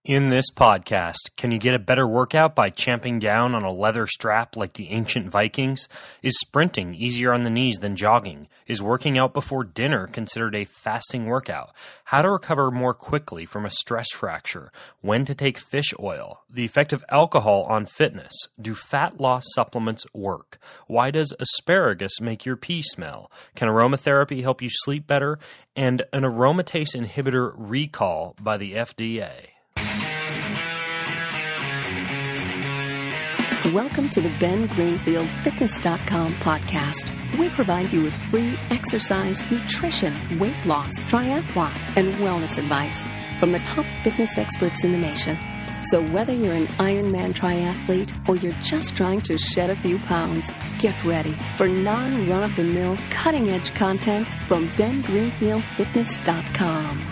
In this podcast, can you get a better workout by champing down on a leather strap like the ancient Vikings? Is sprinting easier on the knees than jogging? Is working out before dinner considered a fasting workout? How to recover more quickly from a stress fracture? When to take fish oil? The effect of alcohol on fitness? Do fat loss supplements work? Why does asparagus make your pee smell? Can aromatherapy help you sleep better? And an aromatase inhibitor recall by the FDA. Welcome to the Ben Greenfield Fitness.com podcast. We provide you with free exercise, nutrition, weight loss, triathlon, and wellness advice from the top fitness experts in the nation. So whether you're an Ironman triathlete or you're just trying to shed a few pounds, get ready for non-run-of-the-mill, cutting-edge content from BenGreenfieldFitness.com.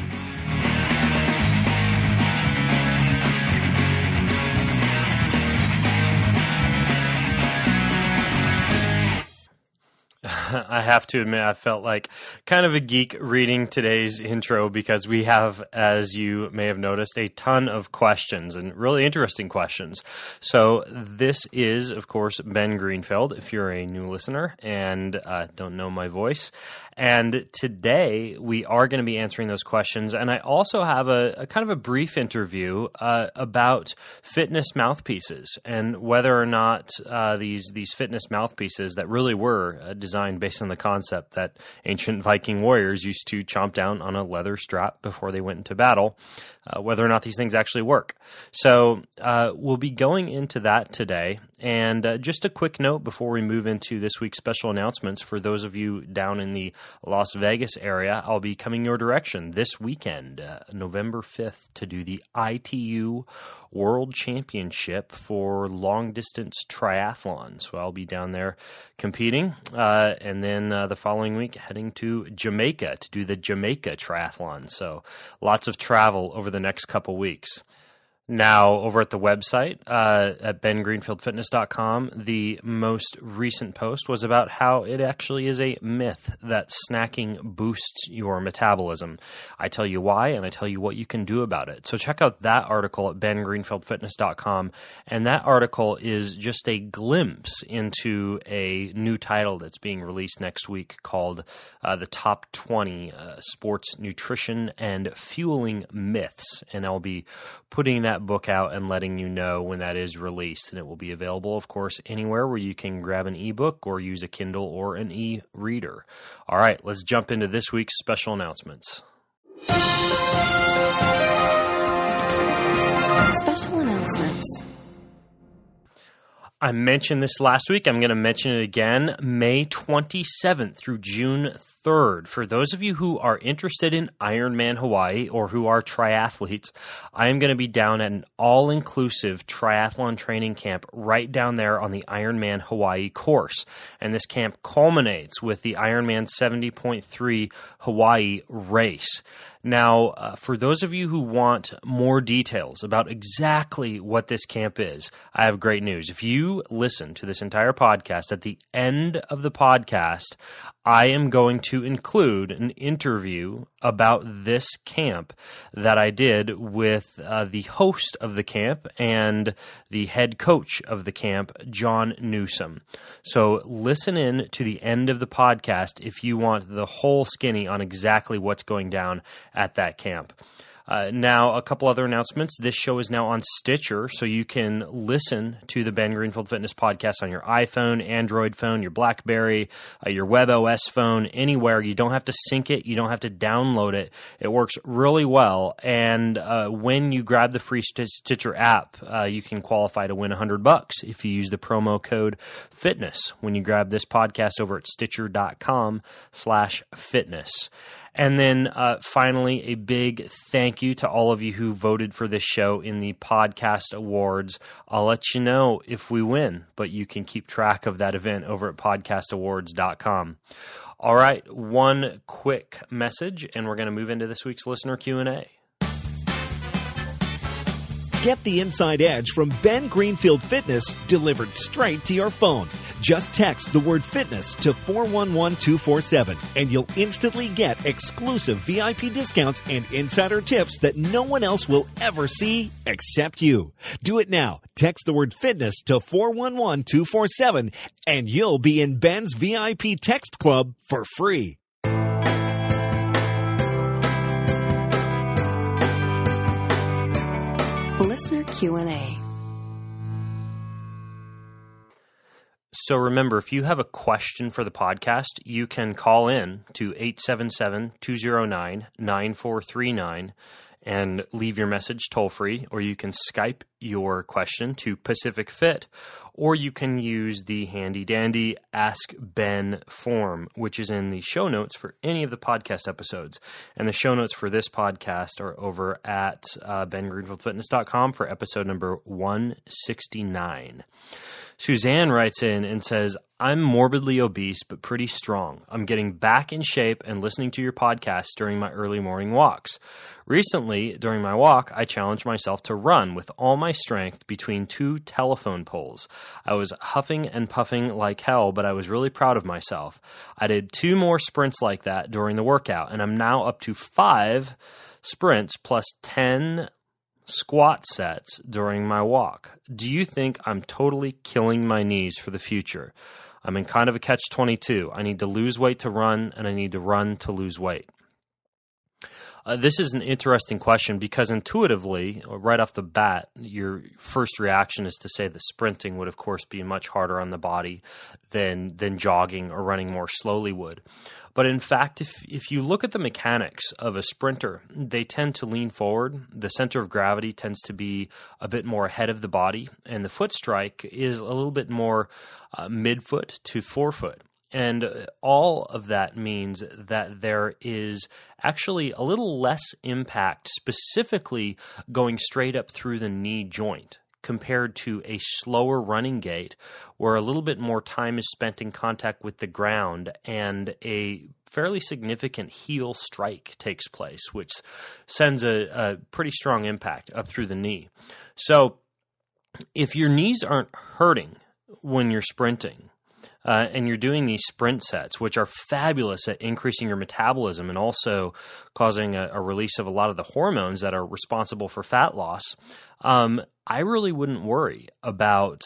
I have to admit, I felt like kind of a geek reading today's intro because we have, as you may have noticed, a ton of questions and really interesting questions. So this is, of course, Ben Greenfield, if you're a new listener and don't know my voice. And today we are going to be answering those questions. And I also have a kind of a brief interview about fitness mouthpieces and whether or not these fitness mouthpieces that really were designed based on the concept that ancient Viking warriors used to chomp down on a leather strap before they went into battle, whether or not these things actually work. So we'll be going into that today. And just a quick note before we move into this week's special announcements, for those of you down in the Las Vegas area, I'll be coming your direction this weekend, November 5th, to do the ITU World Championship for long-distance triathlon. So I'll be down there competing, and then the following week heading to Jamaica to do the Jamaica Triathlon. So lots of travel over the next couple weeks. Now, over at the website, at bengreenfieldfitness.com, the most recent post was about how it actually is a myth that snacking boosts your metabolism. I tell you why, and I tell you what you can do about it. So check out that article at bengreenfieldfitness.com, and that article is just a glimpse into a new title that's being released next week called The Top 20 Sports Nutrition and Fueling Myths, and I'll be putting that book out and letting you know when that is released. And it will be available, of course, anywhere where you can grab an ebook or use a Kindle or an e-reader. All right, let's jump into this week's special announcements. Special announcements. I mentioned this last week. I'm going to mention it again. May 27th through June 3rd. For those of you who are interested in Ironman Hawaii or who are triathletes, I am going to be down at an all-inclusive triathlon training camp right down there on the Ironman Hawaii course. And this camp culminates with the Ironman 70.3 Hawaii race. Now, for those of you who want more details about exactly what this camp is, I have great news. If you listen to this entire podcast, at the end of the podcast, I am going to include an interview about this camp that I did with the host of the camp and the head coach of the camp, John Newsom. So listen in to the end of the podcast if you want the whole skinny on exactly what's going down at that camp. Now, a couple other announcements. This show is now on Stitcher, so you can listen to the Ben Greenfield Fitness podcast on your iPhone, Android phone, your BlackBerry, your WebOS phone, anywhere. You don't have to sync it. You don't have to download it. It works really well. And when you grab the free Stitcher app, you can qualify to win $100 if you use the promo code FITNESS when you grab this podcast over at Stitcher.com/fitness. And then finally, a big thank you to all of you who voted for this show in the podcast awards. I'll let you know if we win, but you can keep track of that event over at podcastawards.com. All right, one quick message, and we're going to move into this week's listener Q&A. Get the inside edge from Ben Greenfield Fitness delivered straight to your phone. Just text the word fitness to 411247 and you'll instantly get exclusive VIP discounts and insider tips that no one else will ever see except you. Do it now. Text the word fitness to 411247 and you'll be in Ben's VIP text club for free. Listener Q&A. So remember, if you have a question for the podcast, you can call in to 877-209-9439 and leave your message toll-free, or you can Skype your question to Pacific Fit, or you can use the handy-dandy Ask Ben form, which is in the show notes for any of the podcast episodes. And the show notes for this podcast are over at bengreenfieldfitness.com for episode number 169. Suzanne writes in and says, I'm morbidly obese but pretty strong. I'm getting back in shape and listening to your podcast during my early morning walks. Recently, during my walk, I challenged myself to run with all my strength between two telephone poles. I was huffing and puffing like hell, but I was really proud of myself. I did 2 more sprints like that during the workout, and I'm now up to 5 sprints plus 10 squat sets during my walk. Do you think I'm totally killing my knees for the future? I'm in kind of a catch-22. I need to lose weight to run, and I need to run to lose weight. This is an interesting question because intuitively, right off the bat, your first reaction is to say that sprinting would, of course, be much harder on the body than jogging or running more slowly would. But in fact, if you look at the mechanics of a sprinter, they tend to lean forward. The center of gravity tends to be a bit more ahead of the body, and the foot strike is a little bit more midfoot to forefoot. And all of that means that there is actually a little less impact specifically going straight up through the knee joint compared to a slower running gait where a little bit more time is spent in contact with the ground and a fairly significant heel strike takes place, which sends a pretty strong impact up through the knee. So if your knees aren't hurting when you're sprinting, and you're doing these sprint sets, which are fabulous at increasing your metabolism and also causing a release of a lot of the hormones that are responsible for fat loss, I really wouldn't worry about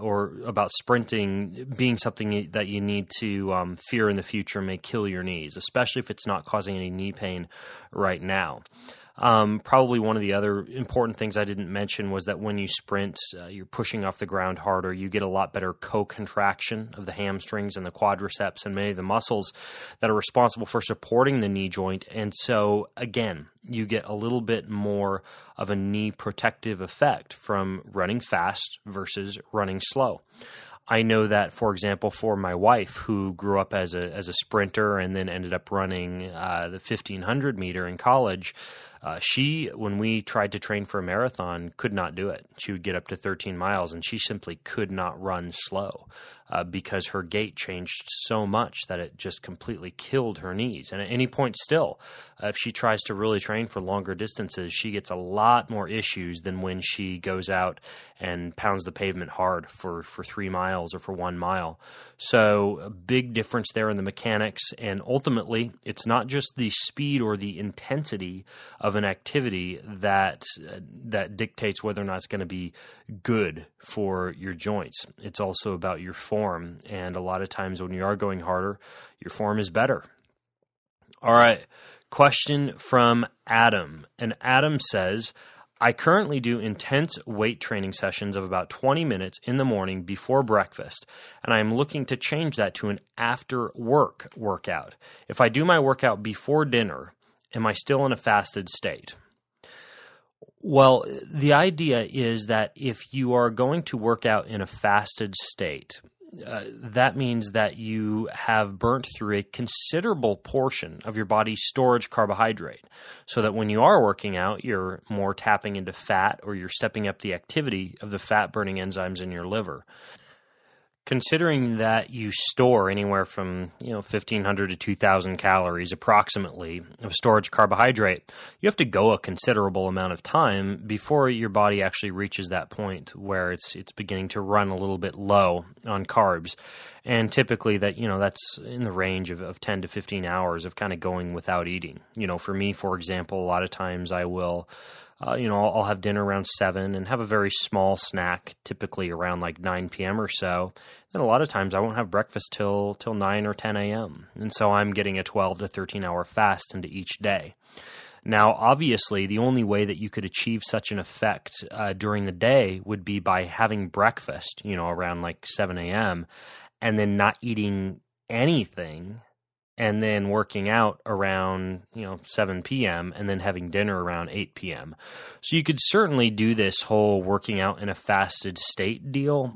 sprinting being something that you need to fear in the future may kill your knees, especially if it's not causing any knee pain right now. Probably one of the other important things I didn't mention was that when you sprint, you're pushing off the ground harder. You get a lot better co-contraction of the hamstrings and the quadriceps and many of the muscles that are responsible for supporting the knee joint. And so, again, you get a little bit more of a knee protective effect from running fast versus running slow. I know that, for example, for my wife, who grew up as a sprinter and then ended up running the 1,500 meter in college, she, when we tried to train for a marathon, could not do it. She would get up to 13 miles, and she simply could not run slow because her gait changed so much that it just completely killed her knees. And at any point still, if she tries to really train for longer distances, she gets a lot more issues than when she goes out and pounds the pavement hard for 3 miles or for 1 mile. So a big difference there in the mechanics, and ultimately, it's not just the speed or the intensity of an activity that dictates whether or not it's going to be good for your joints. It's also about your form, and a lot of times when you are going harder, your form is better. All right, question from Adam, and Adam says, I currently do intense weight training sessions of about 20 minutes in the morning before breakfast, and I am looking to change that to an after-work workout. If I do my workout before dinner, am I still in a fasted state? Well, the idea is that if you are going to work out in a fasted state, that means that you have burnt through a considerable portion of your body's storage carbohydrate, so that when you are working out, you're more tapping into fat, or you're stepping up the activity of the fat-burning enzymes in your liver. Considering that you store anywhere from 1,500 to 2,000 calories approximately of storage carbohydrate, you have to go a considerable amount of time before your body actually reaches that point where it's beginning to run a little bit low on carbs. And typically that's in the range of 10 to 15 hours of kind of going without eating. For me, for example, a lot of times I will I'll have dinner around 7 and have a very small snack, typically around like 9 p.m. or so. Then a lot of times I won't have breakfast till 9 or 10 a.m. And so I'm getting a 12 to 13 hour fast into each day. Now, obviously, the only way that you could achieve such an effect during the day would be by having breakfast, around like 7 a.m. and then not eating anything, and then working out around 7 p.m. and then having dinner around 8 p.m. So you could certainly do this whole working out in a fasted state deal,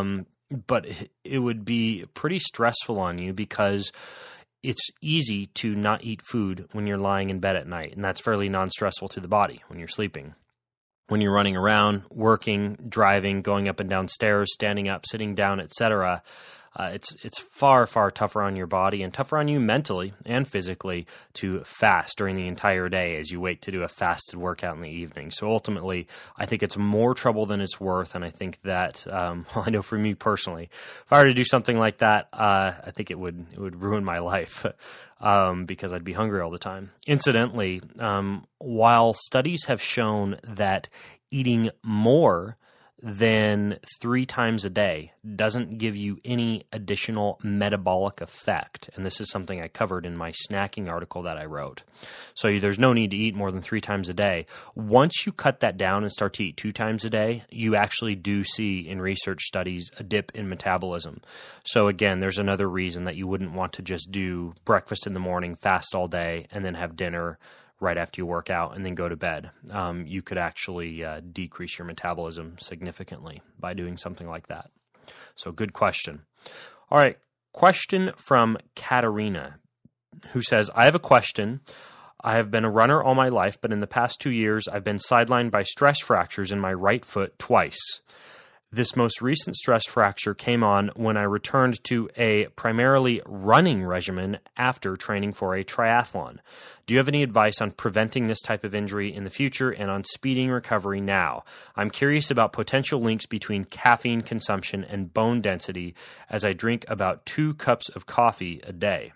but it would be pretty stressful on you because it's easy to not eat food when you're lying in bed at night, and that's fairly non-stressful to the body when you're sleeping. When you're running around, working, driving, going up and down stairs, standing up, sitting down, etc., it's far, far tougher on your body and tougher on you mentally and physically to fast during the entire day as you wait to do a fasted workout in the evening. So ultimately, I think it's more trouble than it's worth, and I think that, I know for me personally, if I were to do something like that, I think it would ruin my life because I'd be hungry all the time. Incidentally, while studies have shown that eating more than 3 times a day doesn't give you any additional metabolic effect. And this is something I covered in my snacking article that I wrote. So there's no need to eat more than 3 times a day. Once you cut that down and start to eat 2 times a day, you actually do see in research studies a dip in metabolism. So again, there's another reason that you wouldn't want to just do breakfast in the morning, fast all day, and then have dinner right after you work out and then go to bed. You could actually decrease your metabolism significantly by doing something like that. So good question. All right, question from Katerina, who says, I have a question. I have been a runner all my life, but in the past 2 years, I've been sidelined by stress fractures in my right foot twice. This most recent stress fracture came on when I returned to a primarily running regimen after training for a triathlon. Do you have any advice on preventing this type of injury in the future and on speeding recovery now? I'm curious about potential links between caffeine consumption and bone density as I drink about 2 cups of coffee a day.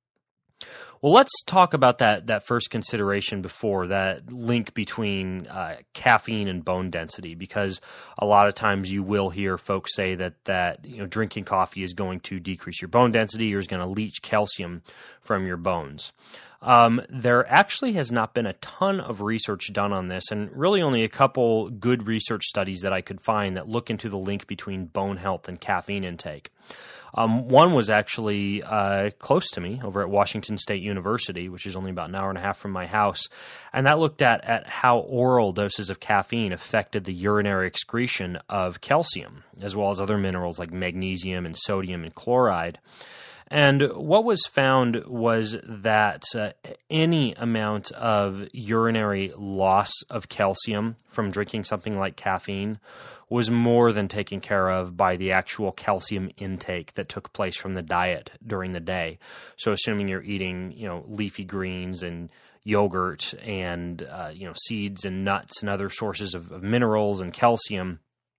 Well, let's talk about that first consideration before, that link between caffeine and bone density, because a lot of times you will hear folks say that drinking coffee is going to decrease your bone density or is going to leach calcium from your bones. There actually has not been a ton of research done on this, and really only a couple good research studies that I could find that look into the link between bone health and caffeine intake. One was actually close to me over at Washington State University, which is only about an hour and a half from my house, and that looked at how oral doses of caffeine affected the urinary excretion of calcium, as well as other minerals like magnesium and sodium and chloride. And what was found was that any amount of urinary loss of calcium from drinking something like caffeine was more than taken care of by the actual calcium intake that took place from the diet during the day. So assuming you're eating, leafy greens and yogurt and, seeds and nuts and other sources of minerals and calcium,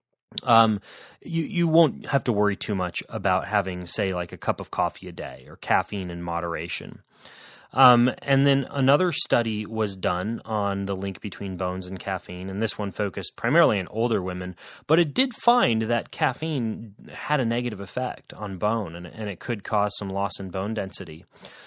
you won't have to worry too much about having, say, like a cup of coffee a day or caffeine in moderation. And then another study was done on the link between bones and caffeine, and this one focused primarily on older women, but it did find that caffeine had a negative effect on bone, and it could cause some loss in bone density.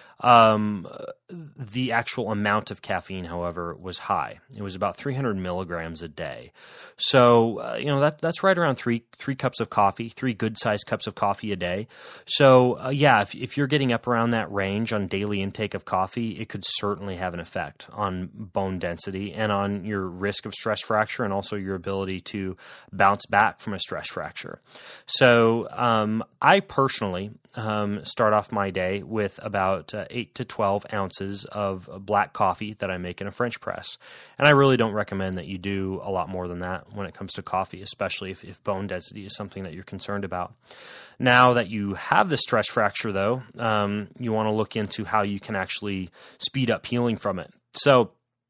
The actual amount of caffeine, however, was high. It was about 300 milligrams a day. So, that's right around three cups of coffee, 3 good-sized cups of coffee a day. So, if you're getting up around that range on daily intake of coffee, it could certainly have an effect on bone density and on your risk of stress fracture and also your ability to bounce back from a stress fracture. So, I personally start off my day with about 8 to 12 ounces of black coffee that I make in a French press. And I really don't recommend that you do a lot more than that when it comes to coffee, especially if bone density is something that you're concerned about. Now that you have the stress fracture, though, you want to look into how you can actually speed up healing from it. So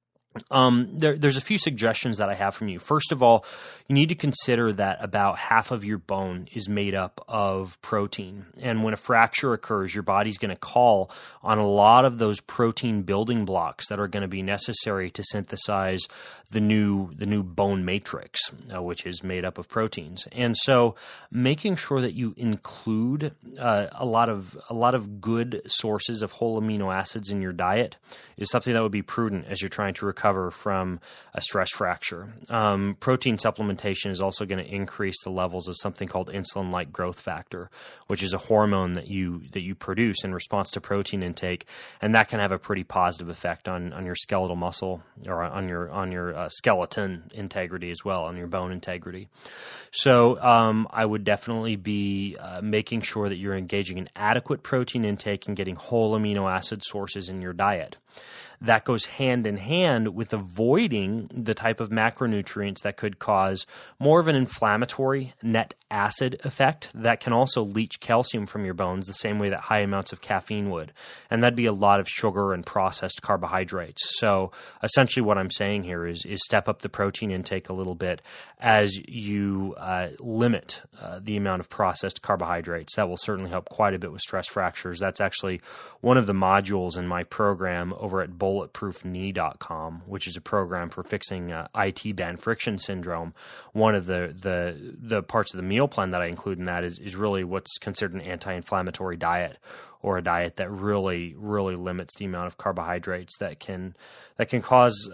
there's a few suggestions that I have from you. First of all, you need to consider that about half of your bone is made up of protein. And when a fracture occurs, your body's going to call on a lot of those protein building blocks that are going to be necessary to synthesize the new bone matrix, which is made up of proteins. And so making sure that you include a lot of good sources of whole amino acids in your diet is something that would be prudent as you're trying to recover from a stress fracture. Protein supplementation is also going to increase the levels of something called insulin-like growth factor, which is a hormone that you produce in response to protein intake, and that can have a pretty positive effect on your skeletal muscle or on your skeleton integrity as well, on your bone integrity. So I would definitely be making sure that you're engaging in adequate protein intake and getting whole amino acid sources in your diet. That goes hand in hand with avoiding the type of macronutrients that could cause more of an inflammatory net acid effect that can also leach calcium from your bones the same way that high amounts of caffeine would. And that'd be a lot of sugar and processed carbohydrates. So essentially what I'm saying here is step up the protein intake a little bit as you limit the amount of processed carbohydrates. That will certainly help quite a bit with stress fractures. That's actually one of the modules in my program over at bulletproofknee.com, which is a program for fixing IT band friction syndrome. One of the parts of the meal plan that I include in that is really what's considered an anti-inflammatory diet, or a diet that really limits the amount of carbohydrates that can cause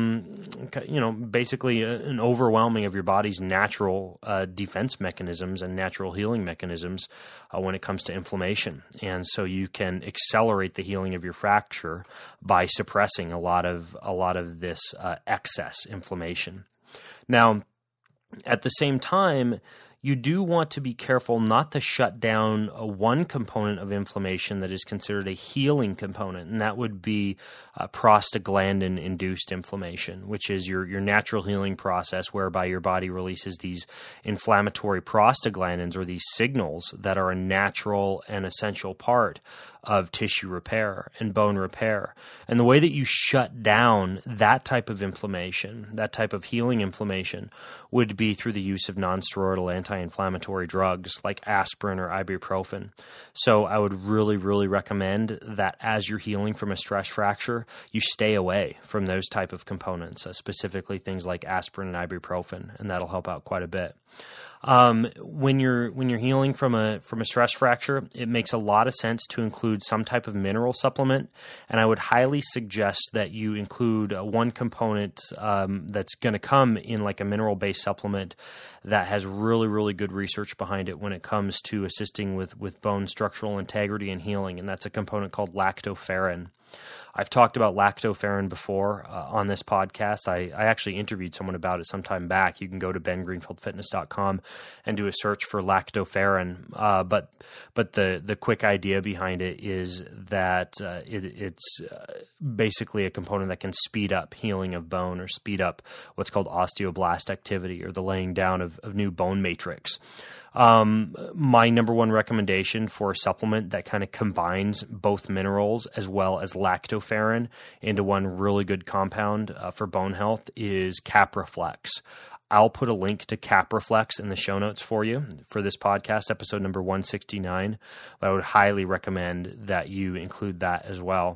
basically an overwhelming of your body's natural defense mechanisms and natural healing mechanisms when it comes to inflammation. And so you can accelerate the healing of your fracture by suppressing a lot of this excess inflammation. Now, at the same time, you do want to be careful not to shut down one component of inflammation that is considered a healing component, and that would be prostaglandin-induced inflammation, which is your natural healing process whereby your body releases these inflammatory prostaglandins, or these signals that are a natural and essential part of tissue repair and bone repair. And the way that you shut down that type of inflammation, that type of healing inflammation, would be through the use of nonsteroidal anti-inflammatory drugs like aspirin or ibuprofen. So I would really recommend that as you're healing from a stress fracture, you stay away from those type of components, specifically things like aspirin and ibuprofen, and that'll help out quite a bit. When you're healing from a stress fracture, it makes a lot of sense to include some type of mineral supplement, and I would highly suggest that you include one component that's going to come in like a mineral-based supplement that has really good research behind it when it comes to assisting with bone structural integrity and healing, and that's a component called lactoferrin. I've talked about lactoferrin before on this podcast. I actually interviewed someone about it some time back. You can go to bengreenfieldfitness.com and do a search for lactoferrin. But the quick idea behind it is that it's basically a component that can speed up healing of bone, or speed up what's called osteoblast activity, or the laying down of new bone matrix. My number one recommendation for a supplement that kind of combines both minerals as well as lactoferrin into one really good compound for bone health is Capraflex. I'll put a link to Capraflex in the show notes for you for this podcast, episode number 169, but I would highly recommend that you include that as well.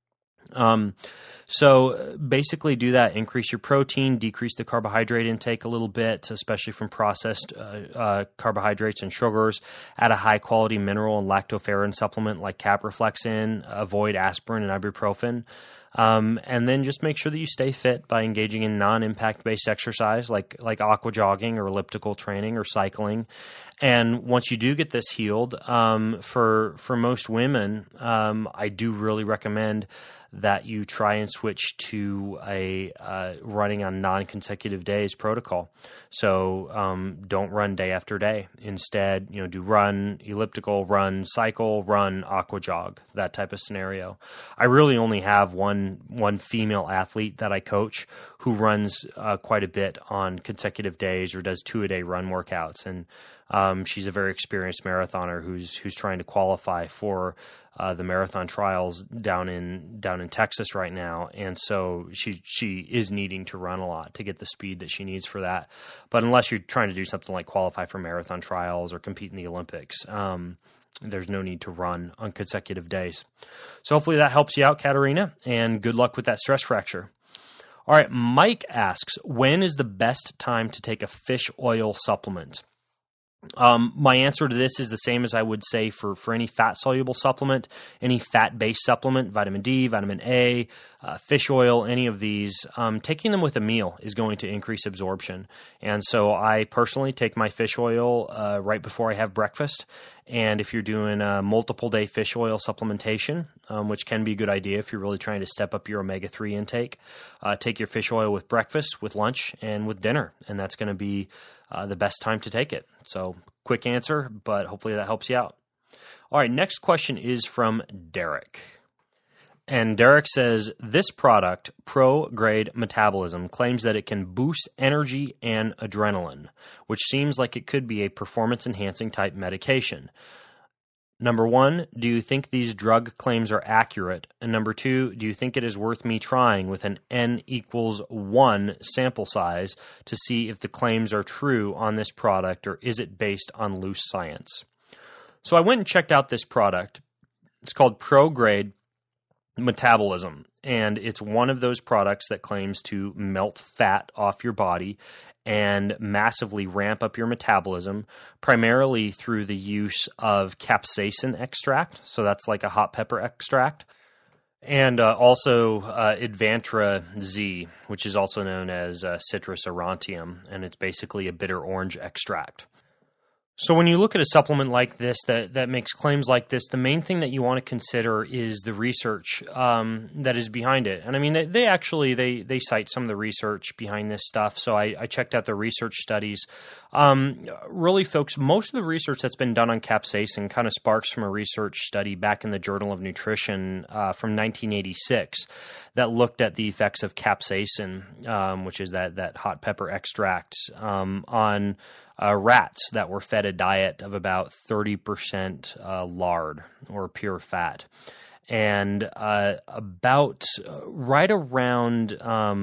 So basically do that, increase your protein, decrease the carbohydrate intake a little bit, especially from processed carbohydrates and sugars, add a high quality mineral and lactoferrin supplement like Capraflex in, avoid aspirin and ibuprofen. And then just make sure that you stay fit by engaging in non-impact based exercise like aqua jogging or elliptical training or cycling. And once you do get this healed, for most women, I do really recommend that you try and switch to a running on non-consecutive days protocol. So don't run day after day. Instead, do run, elliptical, run, cycle, run, aqua jog, that type of scenario. I really only have one female athlete that I coach who runs quite a bit on consecutive days or does 2-a-day run workouts, and she's a very experienced marathoner who's trying to qualify for the marathon trials down in Texas right now, and so she is needing to run a lot to get the speed that she needs for that. But unless you're trying to do something like qualify for marathon trials or compete in the Olympics, there's no need to run on consecutive days. So hopefully that helps you out, Katerina, and good luck with that stress fracture. All right, Mike asks, when is the best time to take a fish oil supplement? My answer to this is the same as I would say for any fat-soluble supplement, any fat-based supplement, vitamin D, vitamin A, fish oil, any of these. Taking them with a meal is going to increase absorption. And so I personally take my fish oil right before I have breakfast. And if you're doing a multiple-day fish oil supplementation, which can be a good idea if you're really trying to step up your omega-3 intake, take your fish oil with breakfast, with lunch, and with dinner. And that's going to be the best time to take it. So quick answer, but hopefully that helps you out. All right, next question is from Derek. And Derek says, this product, Pro-Grade Metabolism, claims that it can boost energy and adrenaline, which seems like it could be a performance-enhancing type medication. Number one, do you think these drug claims are accurate? And number two, do you think it is worth me trying with an N=1 sample size to see if the claims are true on this product, or is it based on loose science? So I went and checked out this product. It's called Pro-Grade Metabolism, and it's one of those products that claims to melt fat off your body and massively ramp up your metabolism, primarily through the use of capsaicin extract. So that's like a hot pepper extract. And also Advantra Z, which is also known as Citrus aurantium, and it's basically a bitter orange extract. So when you look at a supplement like this that makes claims like this, the main thing that you want to consider is the research that is behind it. And I mean, they cite some of the research behind this stuff. So I checked out the research studies. Really, folks, most of the research that's been done on capsaicin kind of sparks from a research study back in the Journal of Nutrition from 1986 that looked at the effects of capsaicin, which is that hot pepper extract, on rats that were fed a diet of about 30% lard or pure fat. And about right around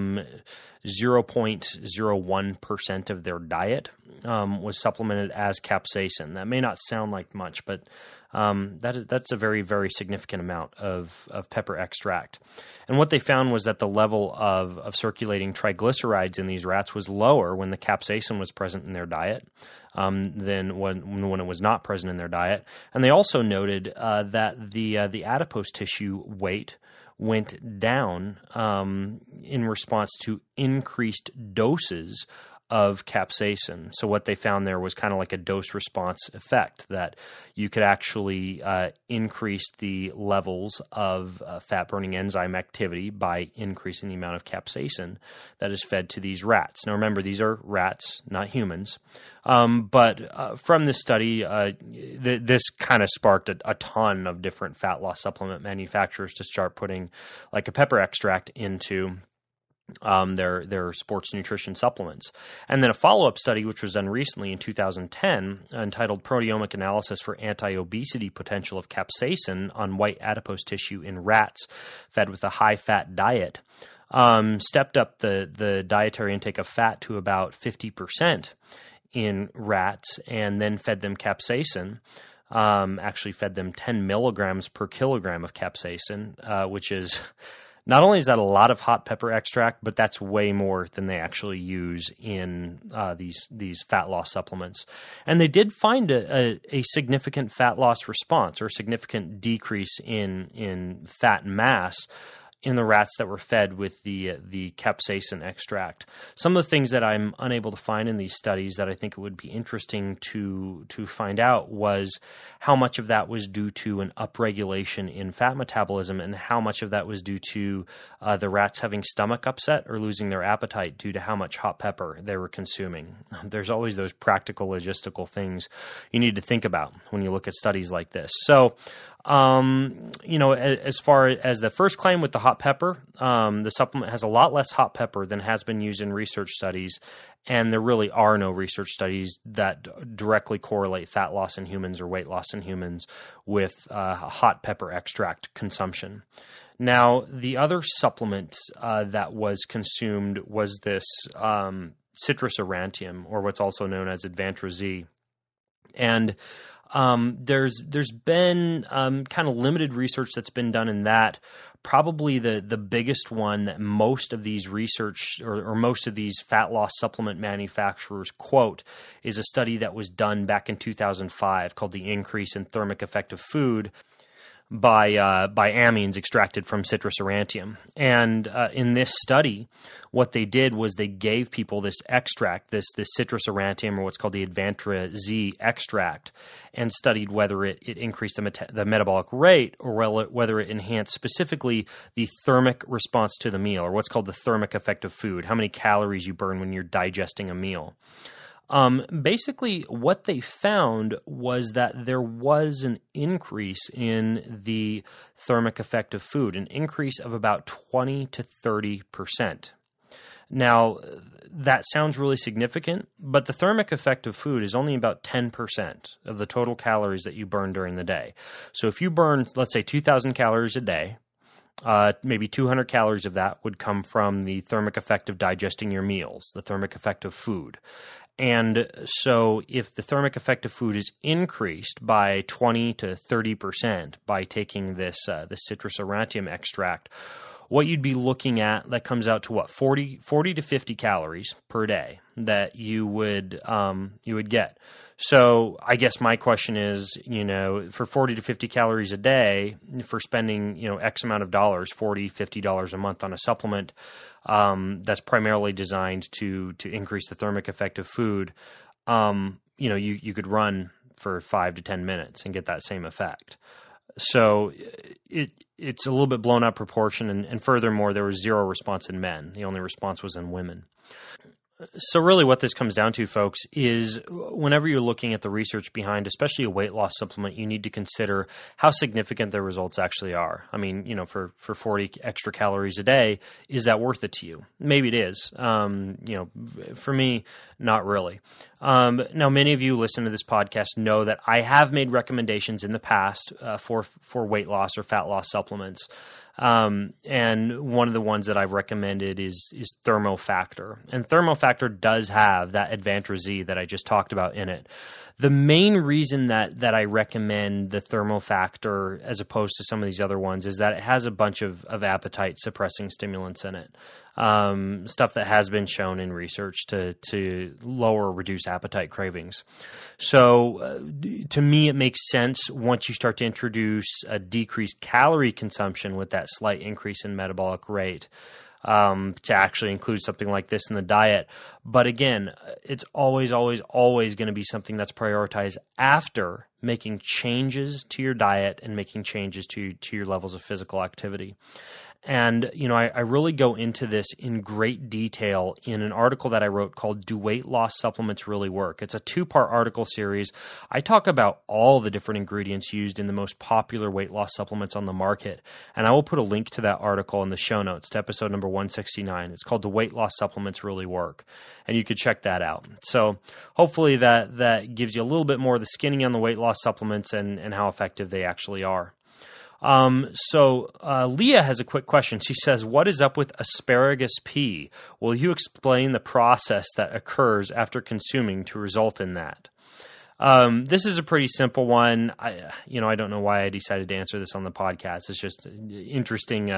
0.01% of their diet was supplemented as capsaicin. That may not sound like much, but that's a very, very significant amount of pepper extract. And what they found was that the level of circulating triglycerides in these rats was lower when the capsaicin was present in their diet than when it was not present in their diet. And they also noted that the adipose tissue weight went down in response to increased doses of capsaicin. So what they found there was kind of like a dose-response effect, that you could actually increase the levels of fat-burning enzyme activity by increasing the amount of capsaicin that is fed to these rats. Now remember, these are rats, not humans. But from this study, this kind of sparked a ton of different fat loss supplement manufacturers to start putting like a pepper extract into their sports nutrition supplements. And then a follow-up study, which was done recently in 2010, entitled Proteomic Analysis for Anti-Obesity Potential of Capsaicin on White Adipose Tissue in Rats Fed with a High-Fat Diet, stepped up the dietary intake of fat to about 50% in rats, and then fed them capsaicin. Actually fed them 10 milligrams per kilogram of capsaicin, which is... Not only is that a lot of hot pepper extract, but that's way more than they actually use in these fat loss supplements. And they did find a significant fat loss response, or significant decrease in fat mass in the rats that were fed with the capsaicin extract. Some of the things that I'm unable to find in these studies that I think it would be interesting to find out was how much of that was due to an upregulation in fat metabolism and how much of that was due to the rats having stomach upset or losing their appetite due to how much hot pepper they were consuming. There's always those practical logistical things you need to think about when you look at studies like this. So, as far as the first claim with the hot pepper, the supplement has a lot less hot pepper than has been used in research studies, and there really are no research studies that directly correlate fat loss in humans or weight loss in humans with hot pepper extract consumption. Now, the other supplement that was consumed was this Citrus aurantium, or what's also known as Advantra Z. And there's been kind of limited research that's been done in that. Probably the biggest one that most of these research or most of these fat loss supplement manufacturers quote is a study that was done back in 2005 called the Increase in Thermic Effect of Food by amines extracted from Citrus aurantium. And in this study, what they did was they gave people this extract, this Citrus aurantium, or what's called the Advantra Z extract, and studied whether it increased the metabolic rate or whether it enhanced specifically the thermic response to the meal, or what's called the thermic effect of food, how many calories you burn when you're digesting a meal. Basically, what they found was that there was an increase in the thermic effect of food, an increase of about 20 to 30%. Now, that sounds really significant, but the thermic effect of food is only about 10% of the total calories that you burn during the day. So if you burn, let's say, 2,000 calories a day, maybe 200 calories of that would come from the thermic effect of digesting your meals, the thermic effect of food. And so if the thermic effect of food is increased by 20 to 30% by taking this Citrus aurantium extract, what you'd be looking at, that comes out to what, 40 to 50 calories per day that you would get. So I guess my question is, for 40 to 50 calories a day, for spending, X amount of dollars, $40, $50 a month on a supplement that's primarily designed to increase the thermic effect of food, you could run for 5 to 10 minutes and get that same effect. So it's a little bit blown out proportion, and furthermore, there was zero response in men. The only response was in women. So really what this comes down to, folks, is whenever you're looking at the research behind, especially a weight loss supplement, you need to consider how significant the results actually are. I mean, for 40 extra calories a day, is that worth it to you? Maybe it is. For me, not really. Now, many of you listen to this podcast know that I have made recommendations in the past for weight loss or fat loss supplements. And one of the ones that I've recommended is ThermoFactor. And ThermoFactor does have that Advantra Z that I just talked about in it. The main reason that I recommend the ThermoFactor as opposed to some of these other ones is that it has a bunch of appetite suppressing stimulants in it. Stuff that has been shown in research to lower or reduce appetite cravings. So to me, it makes sense once you start to introduce a decreased calorie consumption with that slight increase in metabolic rate, to actually include something like this in the diet. But again, it's always going to be something that's prioritized after making changes to your diet and making changes to your levels of physical activity. And, I really go into this in great detail in an article that I wrote called Do Weight Loss Supplements Really Work? It's a 2-part article series. I talk about all the different ingredients used in the most popular weight loss supplements on the market. And I will put a link to that article in the show notes to episode number 169. It's called Do Weight Loss Supplements Really Work? And you could check that out. So hopefully that gives you a little bit more of the skinny on the weight loss supplements and how effective they actually are. So Leah has a quick question. She says, what is up with asparagus pea? Will you explain the process that occurs after consuming to result in that? This is a pretty simple one. I don't know why I decided to answer this on the podcast. It's just interesting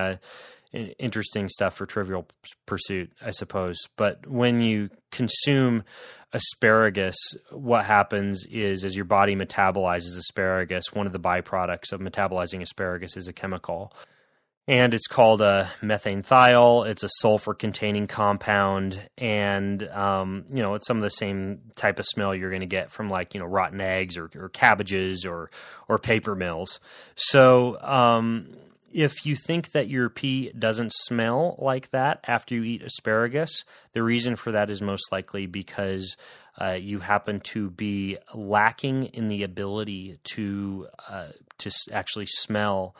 stuff for Trivial Pursuit, I suppose. But when you consume asparagus, what happens is as your body metabolizes asparagus, one of the byproducts of metabolizing asparagus is a chemical. And it's called a methanethiol. It's a sulfur-containing compound, and it's some of the same type of smell you're going to get from rotten eggs or cabbages or paper mills. So if you think that your pee doesn't smell like that after you eat asparagus, the reason for that is most likely because you happen to be lacking in the ability to actually smell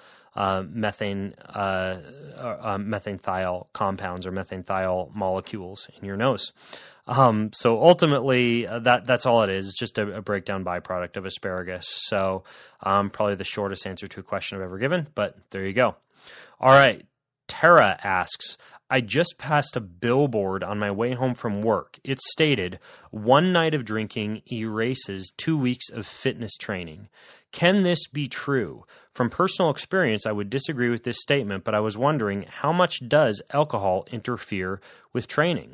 methanethiol compounds or methanethiol molecules in your nose. So ultimately, that's all it is. It's just a breakdown byproduct of asparagus. So probably the shortest answer to a question I've ever given, but there you go. All right. Tara asks, I just passed a billboard on my way home from work. It stated, 1 night of drinking erases 2 weeks of fitness training. Can this be true? From personal experience, I would disagree with this statement, but I was wondering, how much does alcohol interfere with training?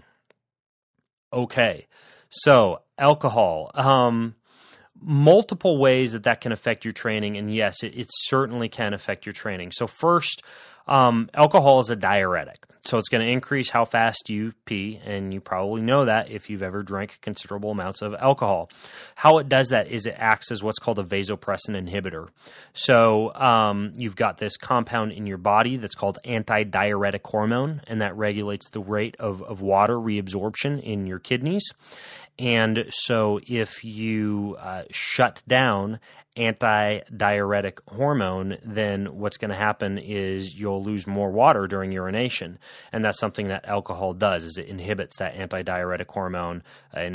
Okay, so alcohol. Multiple ways that can affect your training, and yes, it certainly can affect your training. So first, alcohol is a diuretic. So it's going to increase how fast you pee, and you probably know that if you've ever drank considerable amounts of alcohol. How it does that is it acts as what's called a vasopressin inhibitor. So you've got this compound in your body that's called antidiuretic hormone, and that regulates the rate of water reabsorption in your kidneys. And so if you shut down antidiuretic hormone, then what's going to happen is you'll lose more water during urination. And that's something that alcohol does, is it inhibits that antidiuretic hormone, that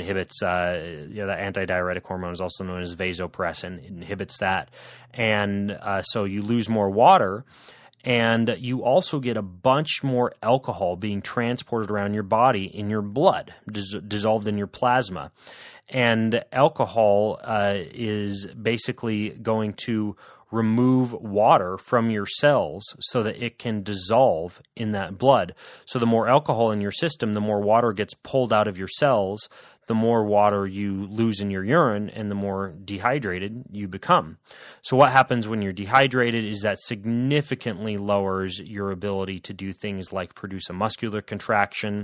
antidiuretic hormone is also known as vasopressin. It inhibits that. And so you lose more water. And you also get a bunch more alcohol being transported around your body in your blood, dissolved in your plasma. And alcohol is basically going to remove water from your cells so that it can dissolve in that blood. So the more alcohol in your system, the more water gets pulled out of your cells, the more water you lose in your urine, and the more dehydrated you become. So what happens when you're dehydrated is that significantly lowers your ability to do things like produce a muscular contraction,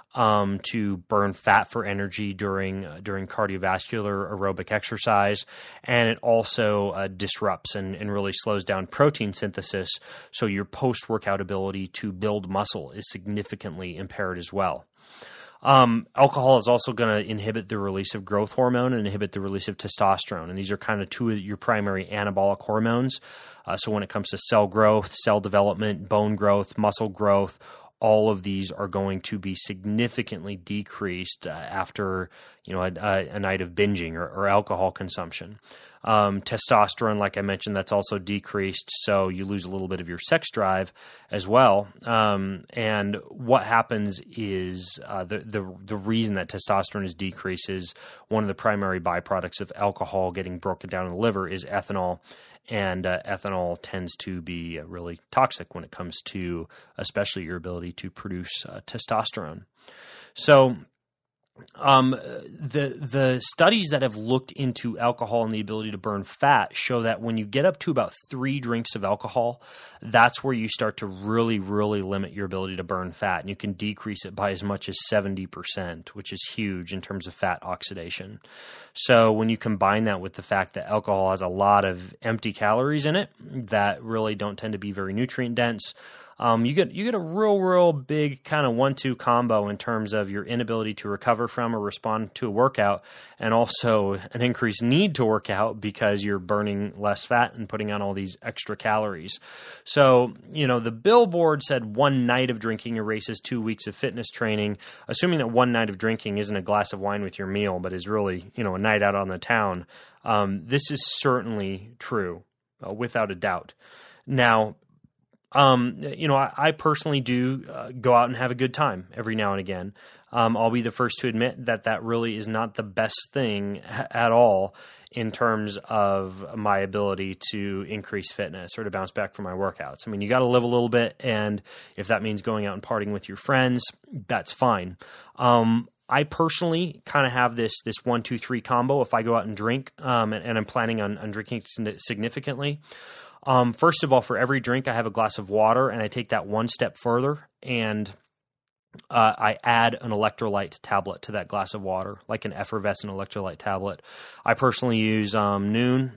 to burn fat for energy during cardiovascular aerobic exercise, and it also disrupts and really slows down protein synthesis, so your post-workout ability to build muscle is significantly impaired as well. Alcohol is also going to inhibit the release of growth hormone and inhibit the release of testosterone, and these are kind of two of your primary anabolic hormones. So when it comes to cell growth, cell development, bone growth, muscle growth, all of these are going to be significantly decreased after a night of binging or alcohol consumption. Testosterone, like I mentioned, that's also decreased, so you lose a little bit of your sex drive as well. And what happens is the reason that testosterone is decreased is one of the primary byproducts of alcohol getting broken down in the liver is ethanol. And ethanol tends to be really toxic when it comes to especially your ability to produce testosterone. So the studies that have looked into alcohol and the ability to burn fat show that when you get up to about 3 drinks of alcohol, that's where you start to really, really limit your ability to burn fat. And you can decrease it by as much as 70%, which is huge in terms of fat oxidation. So when you combine that with the fact that alcohol has a lot of empty calories in it that really don't tend to be very nutrient dense, you get a real big kind of 1-2 combo in terms of your inability to recover from or respond to a workout, and also an increased need to work out because you're burning less fat and putting on all these extra calories. So, the billboard said 1 night of drinking erases 2 weeks of fitness training, assuming that 1 night of drinking isn't a glass of wine with your meal, but is really, a night out on the town. This is certainly true, without a doubt. Now, I personally do go out and have a good time every now and again. I'll be the first to admit that really is not the best thing at all in terms of my ability to increase fitness or to bounce back from my workouts. I mean, you got to live a little bit, and if that means going out and partying with your friends, that's fine. I personally kind of have this 1-2-3 combo if I go out and drink, and I'm planning on drinking significantly. First of all, for every drink, I have a glass of water, and I take that one step further, and I add an electrolyte tablet to that glass of water, like an effervescent electrolyte tablet. I personally use Noon.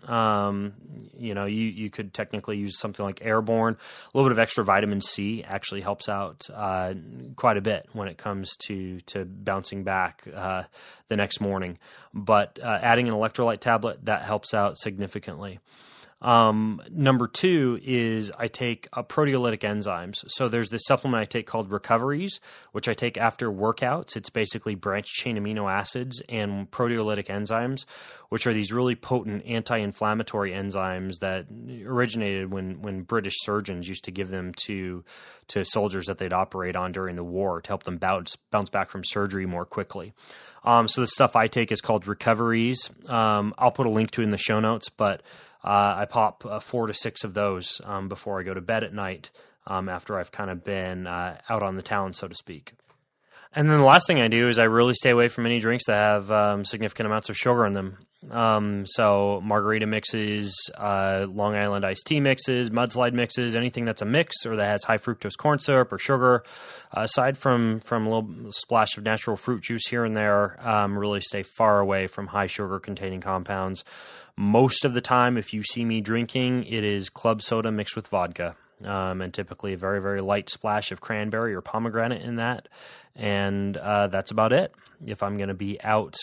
You could technically use something like Airborne. A little bit of extra vitamin C actually helps out quite a bit when it comes to bouncing back the next morning. But adding an electrolyte tablet, that helps out significantly. Number 2 is I take proteolytic enzymes. So there's this supplement I take called Recoveries, which I take after workouts. It's basically branched chain amino acids and proteolytic enzymes, which are these really potent anti-inflammatory enzymes that originated when British surgeons used to give them to soldiers that they'd operate on during the war to help them bounce back from surgery more quickly. So the stuff I take is called Recoveries. I'll put a link to it in the show notes, but I pop 4 to 6 of those before I go to bed at night after I've kind of been out on the town, so to speak. And then the last thing I do is I really stay away from any drinks that have significant amounts of sugar in them. So margarita mixes, Long Island iced tea mixes, mudslide mixes, anything that's a mix or that has high fructose corn syrup or sugar, aside from a little splash of natural fruit juice here and there, really stay far away from high sugar containing compounds. Most of the time, if you see me drinking, it is club soda mixed with vodka, and typically a very, very light splash of cranberry or pomegranate in that. And that's about it. If I'm going to be out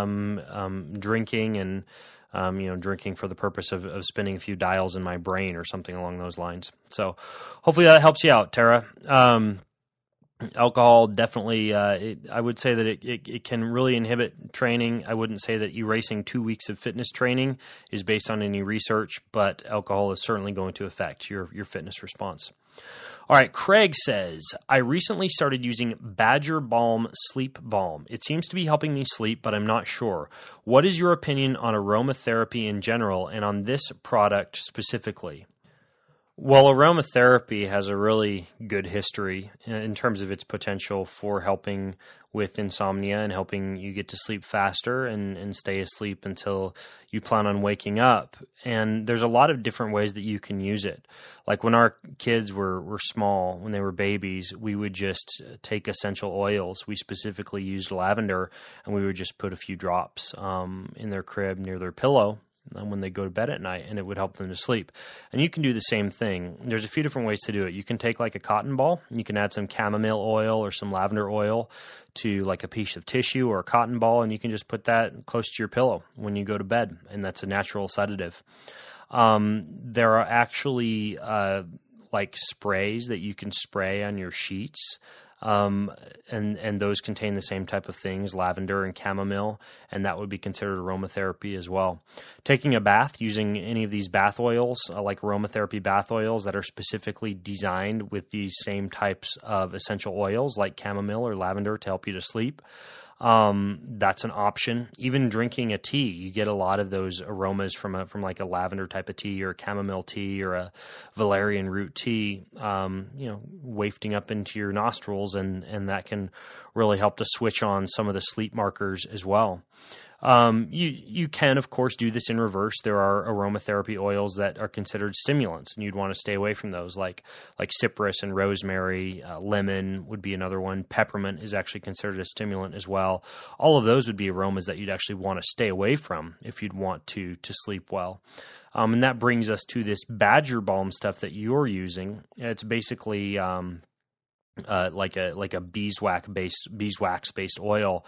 drinking and drinking for the purpose of spinning a few dials in my brain or something along those lines. So hopefully that helps you out, Tara. Alcohol definitely, I would say that it can really inhibit training. I wouldn't say that erasing 2 weeks of fitness training is based on any research, but alcohol is certainly going to affect your fitness response. All right, Craig says, I recently started using Badger Balm Sleep Balm. It seems to be helping me sleep, but I'm not sure. What is your opinion on aromatherapy in general and on this product specifically? Well, aromatherapy has a really good history in terms of its potential for helping with insomnia and helping you get to sleep faster and stay asleep until you plan on waking up. And there's a lot of different ways that you can use it. Like when our kids were small, when they were babies, we would just take essential oils. We specifically used lavender, and we would just put a few drops in their crib near their pillow when they go to bed at night, and it would help them to sleep. And you can do the same thing. There's a few different ways to do it. You can take like a cotton ball, you can add some chamomile oil or some lavender oil to like a piece of tissue or a cotton ball, and you can just put that close to your pillow when you go to bed, and that's a natural sedative. There are actually like sprays that you can spray on your sheets. And those contain the same type of things, lavender and chamomile, and that would be considered aromatherapy as well. Taking a bath using any of these bath oils, like aromatherapy bath oils that are specifically designed with these same types of essential oils like chamomile or lavender to help you to sleep. That's an option. Even drinking a tea, you get a lot of those aromas from like a lavender type of tea or a chamomile tea or a valerian root tea, wafting up into your nostrils, and that can really help to switch on some of the sleep markers as well. You can, of course, do this in reverse. There are aromatherapy oils that are considered stimulants, and you'd want to stay away from those, like cypress and rosemary. Lemon would be another one. Peppermint is actually considered a stimulant as well. All of those would be aromas that you'd actually want to stay away from if you'd want to sleep well. And that brings us to this Badger Balm stuff that you're using. It's basically like a beeswax based oil.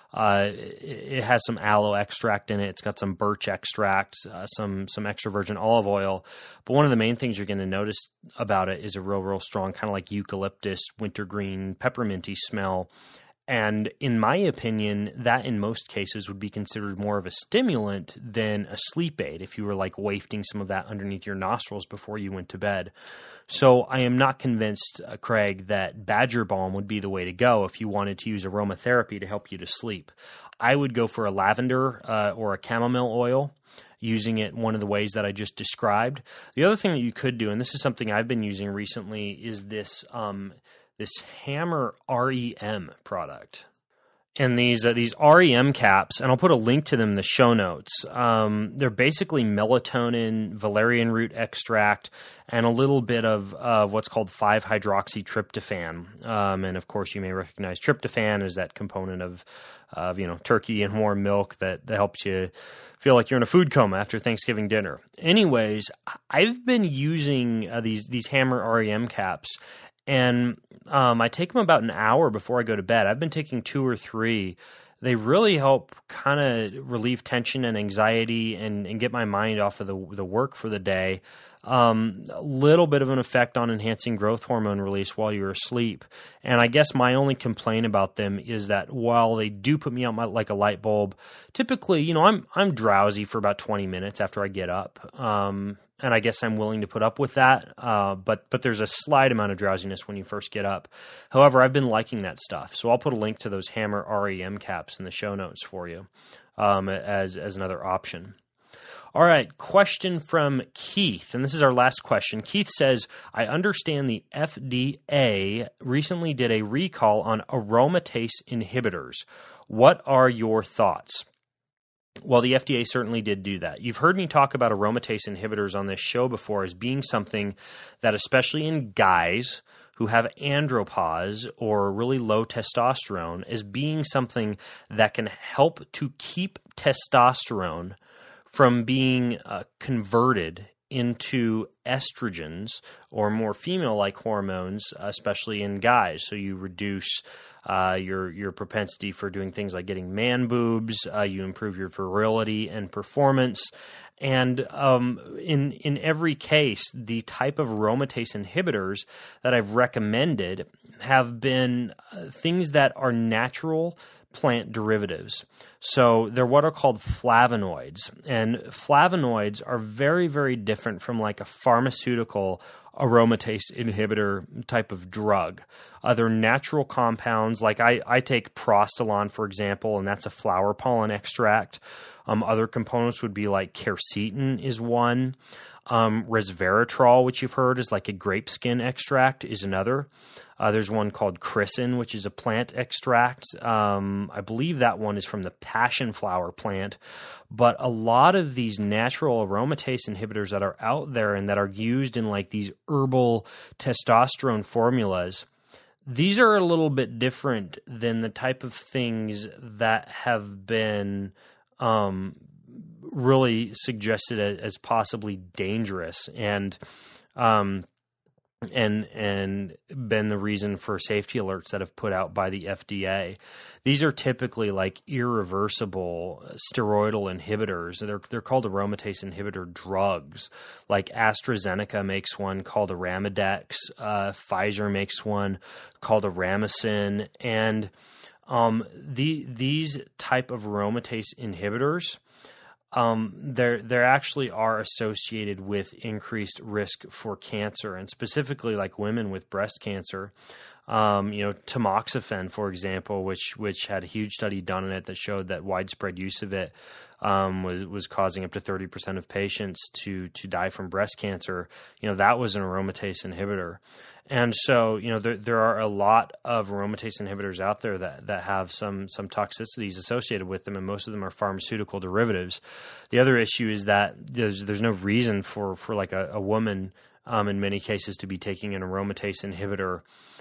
It has some aloe extract in it. It's got some birch extract, some extra virgin olive oil. But one of the main things you're going to notice about it is a real strong kind of like eucalyptus, wintergreen, pepperminty smell. And in my opinion, that in most cases would be considered more of a stimulant than a sleep aid if you were like wafting some of that underneath your nostrils before you went to bed. So I am not convinced, Craig, that Badger Balm would be the way to go if you wanted to use aromatherapy to help you to sleep. I would go for a lavender or a chamomile oil, using it one of the ways that I just described. The other thing that you could do, and this is something I've been using recently, is this Hammer REM product. And these REM caps, and I'll put a link to them in the show notes. They're basically melatonin, valerian root extract, and a little bit of what's called 5-hydroxytryptophan. And of course, you may recognize tryptophan as that component of turkey and warm milk that helps you feel like you're in a food coma after Thanksgiving dinner. Anyways, I've been using these Hammer REM caps. And I take them about an hour before I go to bed. I've been taking 2 or 3. They really help kind of relieve tension and anxiety and get my mind off of the work for the day. A little bit of an effect on enhancing growth hormone release while you're asleep. And I guess my only complaint about them is that while they do put me out like a light bulb, typically, I'm drowsy for about 20 minutes after I get up. And I guess I'm willing to put up with that, but there's a slight amount of drowsiness when you first get up. However, I've been liking that stuff, so I'll put a link to those Hammer REM caps in the show notes for you as another option. All right, question from Keith, and this is our last question. Keith says, I understand the FDA recently did a recall on aromatase inhibitors. What are your thoughts? Well, the FDA certainly did do that. You've heard me talk about aromatase inhibitors on this show before as being something that, especially in guys who have andropause or really low testosterone, as being something that can help to keep testosterone from being converted into estrogens or more female-like hormones, especially in guys. So you reduce your propensity for doing things like getting man boobs. You improve your virility and performance. And in every case, the type of aromatase inhibitors that I've recommended have been things that are natural plant derivatives. So they're what are called flavonoids. And flavonoids are very, very different from like a pharmaceutical aromatase inhibitor type of drug. They're natural compounds. Like I take Prostolon, for example, and that's a flower pollen extract. Other components would be like quercetin is one. Resveratrol, which you've heard is like a grape skin extract, is another. There's one called chrysin, which is a plant extract. I believe that one is from the passion flower plant. But a lot of these natural aromatase inhibitors that are out there and that are used in like these herbal testosterone formulas, these are a little bit different than the type of things that have been really suggested as possibly dangerous and been the reason for safety alerts that have put out by the FDA. These are typically like irreversible steroidal inhibitors. They're called aromatase inhibitor drugs. Like AstraZeneca makes one called Aramidex. Pfizer makes one called Aramacin. And these type of aromatase inhibitors, there actually are associated with increased risk for cancer, and specifically like women with breast cancer. Tamoxifen, for example, which had a huge study done on it that showed that widespread use of it was causing up to 30% of patients to die from breast cancer. That was an aromatase inhibitor. And so, there are a lot of aromatase inhibitors out there that have some toxicities associated with them, and most of them are pharmaceutical derivatives. The other issue is that there's no reason for like a woman in many cases to be taking an aromatase inhibitor.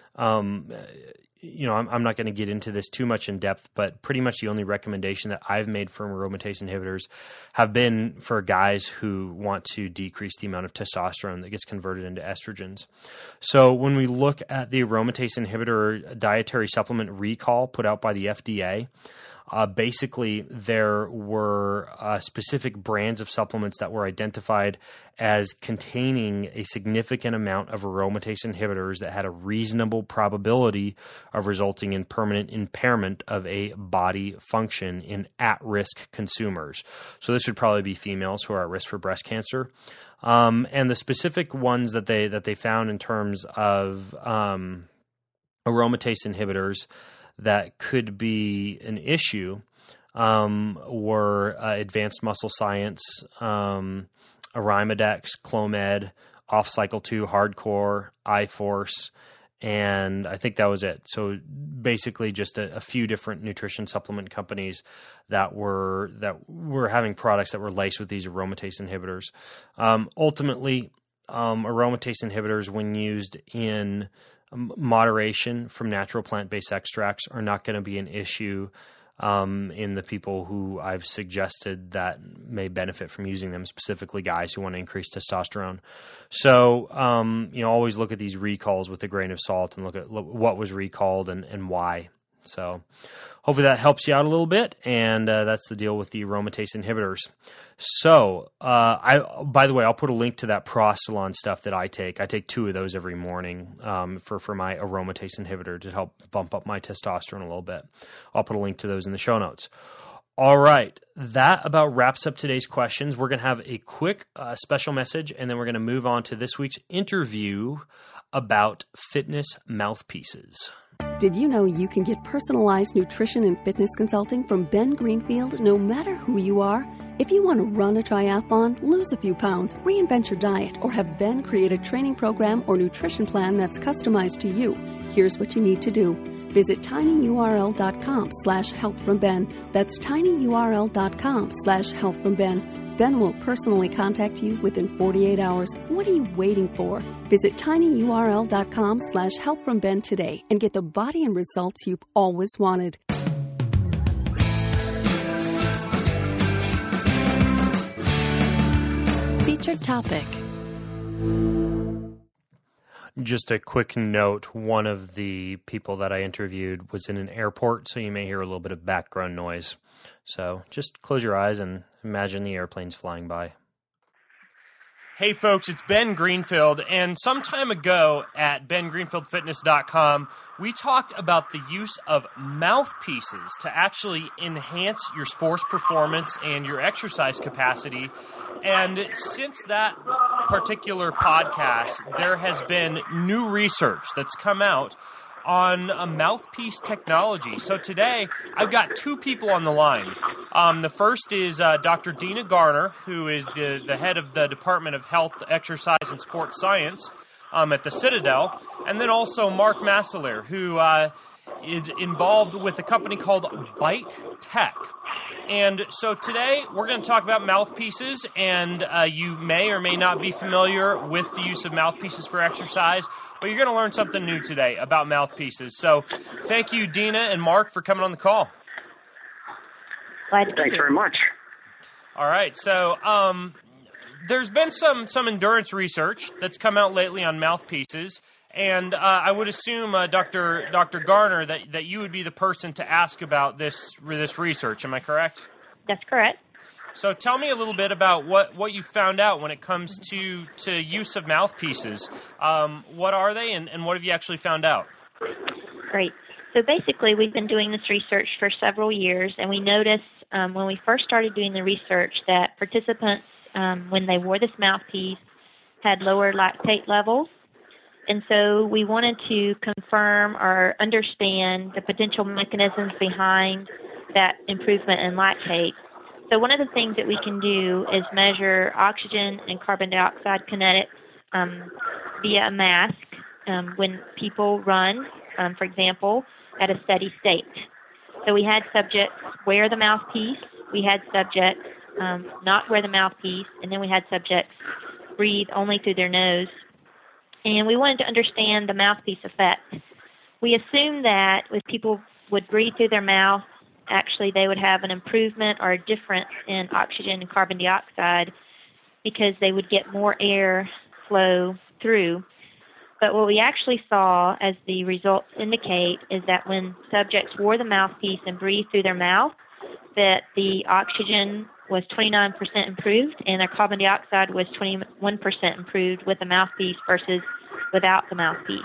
I'm not going to get into this too much in depth, but pretty much the only recommendation that I've made for aromatase inhibitors have been for guys who want to decrease the amount of testosterone that gets converted into estrogens. So when we look at the aromatase inhibitor dietary supplement recall put out by the FDA, basically there were specific brands of supplements that were identified as containing a significant amount of aromatase inhibitors that had a reasonable probability of resulting in permanent impairment of a body function in at-risk consumers. So this would probably be females who are at risk for breast cancer. And the specific ones that they found in terms of aromatase inhibitors that could be an issue were Advanced Muscle Science, Arimidex, Clomid, Off Cycle 2, Hardcore, iForce, and I think that was it. So basically just a few different nutrition supplement companies that were having products that were laced with these aromatase inhibitors. Ultimately, aromatase inhibitors, when used in moderation from natural plant-based extracts, are not going to be an issue in the people who I've suggested that may benefit from using them, specifically guys who want to increase testosterone. So, always look at these recalls with a grain of salt and look at what was recalled and why. So hopefully that helps you out a little bit, and that's the deal with the aromatase inhibitors. So, by the way, I'll put a link to that Prostolon stuff that I take. I take 2 of those every morning for my aromatase inhibitor to help bump up my testosterone a little bit. I'll put a link to those in the show notes. All right, that about wraps up today's questions. We're going to have a quick special message, and then we're going to move on to this week's interview about fitness mouthpieces. Did you know you can get personalized nutrition and fitness consulting from Ben Greenfield no matter who you are? If you want to run a triathlon, lose a few pounds, reinvent your diet, or have Ben create a training program or nutrition plan that's customized to you, here's what you need to do. Visit tinyurl.com/helpfromben. That's tinyurl.com/helpfromben. Ben will personally contact you within 48 hours. What are you waiting for? Visit tinyurl.com/helpfromben today and get the body and results you've always wanted. Featured topic. Just a quick note, one of the people that I interviewed was in an airport, so you may hear a little bit of background noise. So just close your eyes and imagine the airplanes flying by. Hey folks, it's Ben Greenfield, and some time ago at bengreenfieldfitness.com, we talked about the use of mouthpieces to actually enhance your sports performance and your exercise capacity. And since that particular podcast, there has been new research that's come out on a mouthpiece technology. So today, I've got 2 people on the line. The first is Dr. Dina Garner, who is the head of the Department of Health, Exercise, and Sports Science at the Citadel, and then also Mark Masselier, who is involved with a company called Bite Tech. And so today, we're going to talk about mouthpieces, and you may or may not be familiar with the use of mouthpieces for exercise, but you're going to learn something new today about mouthpieces. So thank you, Dina and Mark, for coming on the call. Glad to be here. Thanks very much. All right. So there's been some endurance research that's come out lately on mouthpieces, and I would assume, Dr. Garner, that you would be the person to ask about this research. Am I correct? That's correct. So tell me a little bit about what you found out when it comes to use of mouthpieces. What are they, and what have you actually found out? Great. So basically, we've been doing this research for several years, and we noticed when we first started doing the research that participants, when they wore this mouthpiece, had lower lactate levels. And so we wanted to confirm or understand the potential mechanisms behind that improvement in lactate. So one of the things that we can do is measure oxygen and carbon dioxide kinetics via a mask when people run, for example, at a steady state. So we had subjects wear the mouthpiece, we had subjects not wear the mouthpiece, and then we had subjects breathe only through their nose. And we wanted to understand the mouthpiece effect. We assumed that if people would breathe through their mouth, actually they would have an improvement or a difference in oxygen and carbon dioxide because they would get more air flow through. But what we actually saw, as the results indicate, is that when subjects wore the mouthpiece and breathed through their mouth, that the oxygen was 29% improved and their carbon dioxide was 21% improved with the mouthpiece versus without the mouthpiece.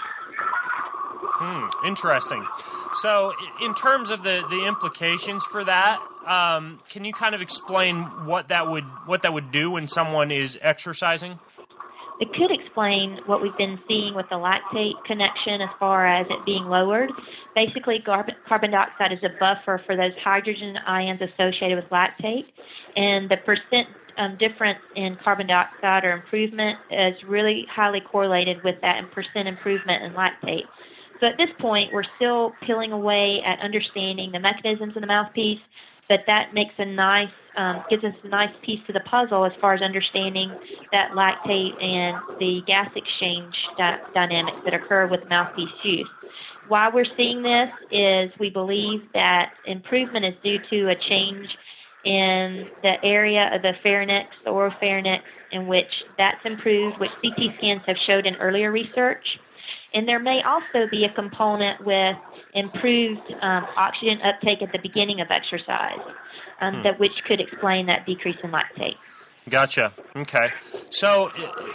Interesting. So in terms of the implications for that, can you kind of explain what that would do when someone is exercising? It could explain what we've been seeing with the lactate connection as far as it being lowered. Basically, carbon dioxide is a buffer for those hydrogen ions associated with lactate, and the percent difference in carbon dioxide or improvement is really highly correlated with that percent improvement in lactate. So at this point, we're still peeling away at understanding the mechanisms of the mouthpiece, but that makes gives us a nice piece to the puzzle as far as understanding that lactate and the gas exchange dynamics that occur with mouthpiece use. Why we're seeing this is we believe that improvement is due to a change in the area of the pharynx, the oropharynx, in which that's improved, which CT scans have showed in earlier research. And there may also be a component with improved oxygen uptake at the beginning of exercise, which could explain that decrease in lactate. Gotcha. Okay. So,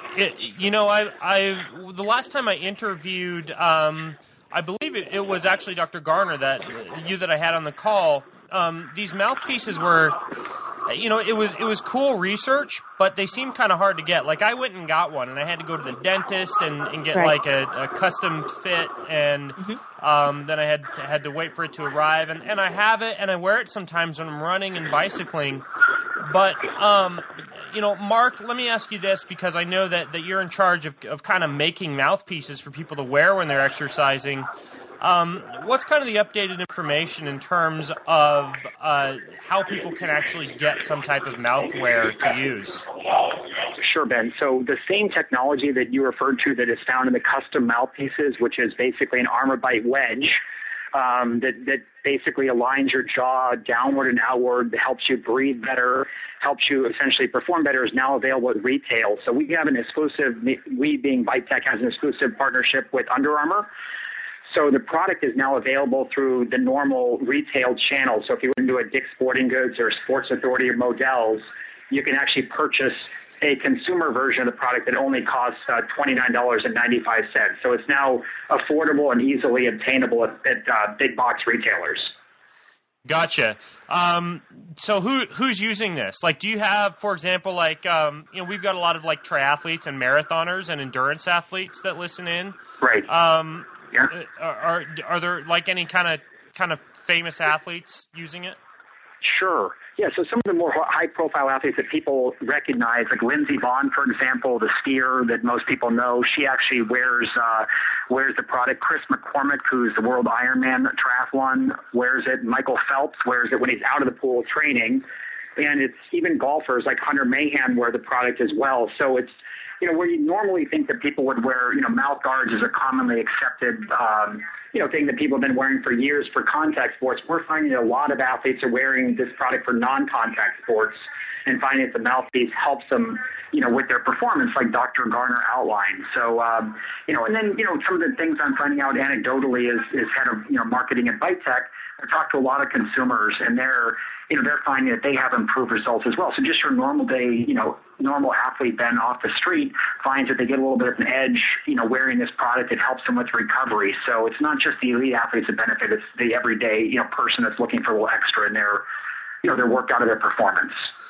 the last time I interviewed, I believe it was actually Dr. Garner that I had on the call. These mouthpieces were, it was cool research, but they seemed kind of hard to get. Like, I went and got one, and I had to go to the dentist and get like a custom fit, and then I had to wait for it to arrive. And I have it, and I wear it sometimes when I'm running and bicycling. But, Mark, let me ask you this, because I know that you're in charge of kind of making mouthpieces for people to wear when they're exercising. What's kind of the updated information in terms of how people can actually get some type of mouthwear to use? Sure, Ben. So the same technology that you referred to that is found in the custom mouthpieces, which is basically an Armor-Bite wedge, that basically aligns your jaw downward and outward, helps you breathe better, helps you essentially perform better, is now available at retail. So we have an exclusive, we being BiteTech has an exclusive partnership with Under Armour. So the product is now available through the normal retail channel. So if you went into a Dick's Sporting Goods or Sports Authority or Modell's, you can actually purchase a consumer version of the product that only costs $29.95. So it's now affordable and easily obtainable at big box retailers. Gotcha. So who's using this? Like, do you have, for example, like, we've got a lot of like triathletes and marathoners and endurance athletes that listen in. Right. Yeah. Are there like any kind of famous athletes using it? Sure. Yeah, so some of the more high-profile athletes that people recognize, like Lindsey Vonn, for example, the skier that most people know, she actually wears the product. Chris McCormick, who's the world Ironman triathlon, wears it. Michael Phelps wears it when he's out of the pool training. And it's even golfers like Hunter Mahan wear the product as well. So it's, where you normally think that people would wear, mouth guards is a commonly accepted, thing that people have been wearing for years for contact sports. We're finding that a lot of athletes are wearing this product for non-contact sports and finding that the mouthpiece helps them, with their performance, like Dr. Garner outlined. So, and then, some of the things I'm finding out anecdotally is head of, marketing at BiteTech. I talked to a lot of consumers, and they're finding that they have improved results as well. So just your normal day, normal athlete then off the street finds that they get a little bit of an edge, wearing this product. It helps them with recovery. So it's not just the elite athletes that benefit. It's the everyday, person that's looking for a little extra in their workout or their performance.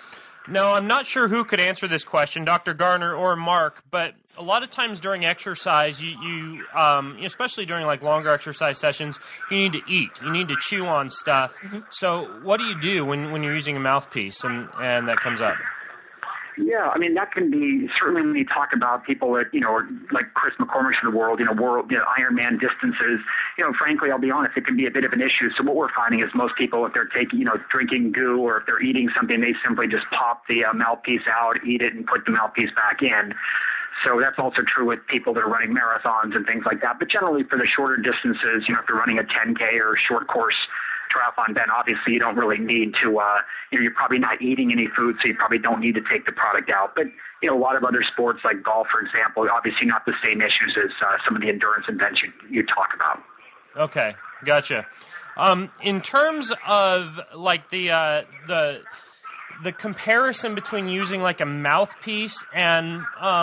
Now, I'm not sure who could answer this question, Dr. Garner or Mark, but a lot of times during exercise, you especially during like longer exercise sessions, you need to eat. You need to chew on stuff. Mm-hmm. So what do you do when you're using a mouthpiece and that comes up? Yeah, I mean, that can be, certainly when you talk about people that, like Chris McCormick of the world, Ironman distances, frankly, I'll be honest, it can be a bit of an issue. So what we're finding is most people, if they're taking, drinking goo or if they're eating something, they simply just pop the mouthpiece out, eat it, and put the mouthpiece back in. So that's also true with people that are running marathons and things like that. But generally for the shorter distances, if you're running a 10K or a short course triathlon, then obviously you don't really need to, you're probably not eating any food, so you probably don't need to take the product out. But, a lot of other sports like golf, for example, obviously not the same issues as some of the endurance events you talk about. Okay, gotcha. In terms of like the comparison between using like a mouthpiece and,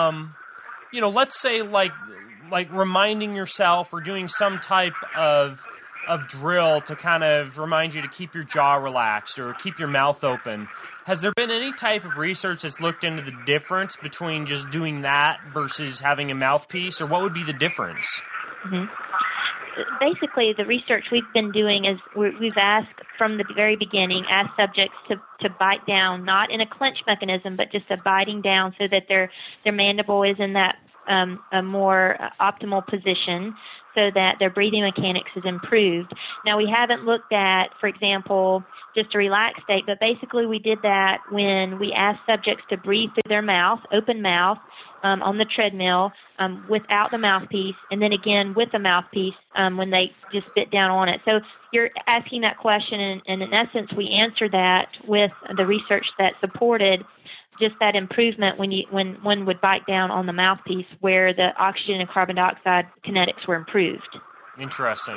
let's say like reminding yourself or doing some type of drill to kind of remind you to keep your jaw relaxed or keep your mouth open. Has there been any type of research that's looked into the difference between just doing that versus having a mouthpiece, or what would be the difference? Mm-hmm. Basically, the research we've been doing is we've asked from the very beginning, asked subjects to bite down, not in a clench mechanism, but just a biting down so that their mandible is in that a more optimal position so that their breathing mechanics is improved. Now, we haven't looked at, for example, just a relaxed state, but basically we did that when we asked subjects to breathe through their mouth, open mouth, on the treadmill without the mouthpiece, and then again with the mouthpiece when they just spit down on it. So you're asking that question, and in essence we answered that with the research that supported just that improvement when one would bite down on the mouthpiece where the oxygen and carbon dioxide kinetics were improved. Interesting.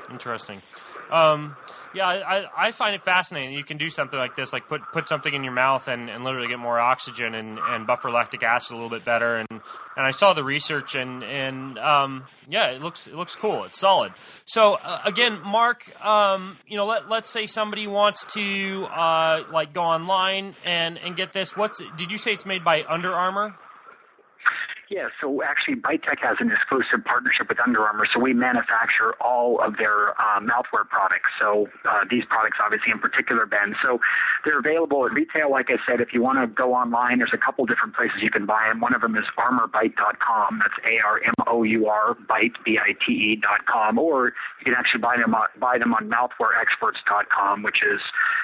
I find it fascinating. You can do something like this, like put something in your mouth and literally get more oxygen and buffer lactic acid a little bit better. And I saw the research and it looks cool. It's solid. So again, Mark, let's say somebody wants to go online and get this. Did you say it's made by Under Armour? Yeah, so actually BiteTech has an exclusive partnership with Under Armour, so we manufacture all of their mouthwear products. So these products, obviously, in particular, Ben. So they're available at retail, like I said. If you want to go online, there's a couple different places you can buy them. One of them is ArmourBite.com. That's ARMOUR, Bite, BITE.com. Or you can actually buy them on MouthwearExperts.com, which is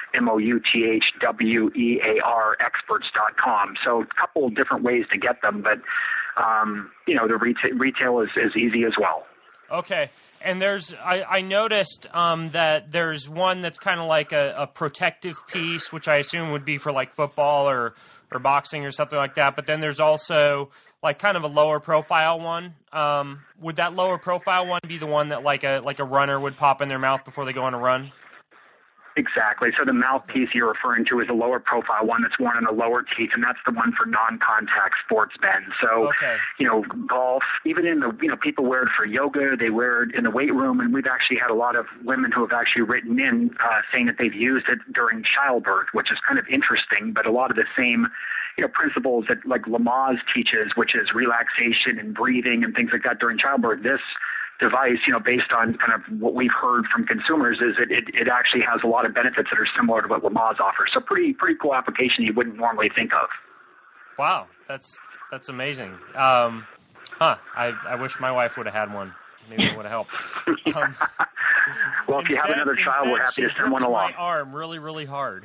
MOUTHWEAR experts.com. So a couple different ways to get them, but the retail is easy as well. Okay, and I noticed that there's one that's kind of like a protective piece, which I assume would be for like football or boxing or something like that. But then there's also like kind of a lower profile one. Would that lower profile one be the one that like a runner would pop in their mouth before they go on a run? Exactly. So the mouthpiece you're referring to is a lower profile one that's worn in the lower teeth, and that's the one for non-contact sports, Ben. So, okay. Golf, even in the, people wear it for yoga, they wear it in the weight room, and we've actually had a lot of women who have actually written in saying that they've used it during childbirth, which is kind of interesting, but a lot of the same principles that like Lamaze teaches, which is relaxation and breathing and things like that during childbirth. This device, based on kind of what we've heard from consumers, is it actually has a lot of benefits that are similar to what Lamaze offers. So pretty cool application you wouldn't normally think of. Wow, that's amazing. I wish my wife would have had one. Maybe it would have helped. Well, if you have another child, we're happy to send one along. My arm really, really hard.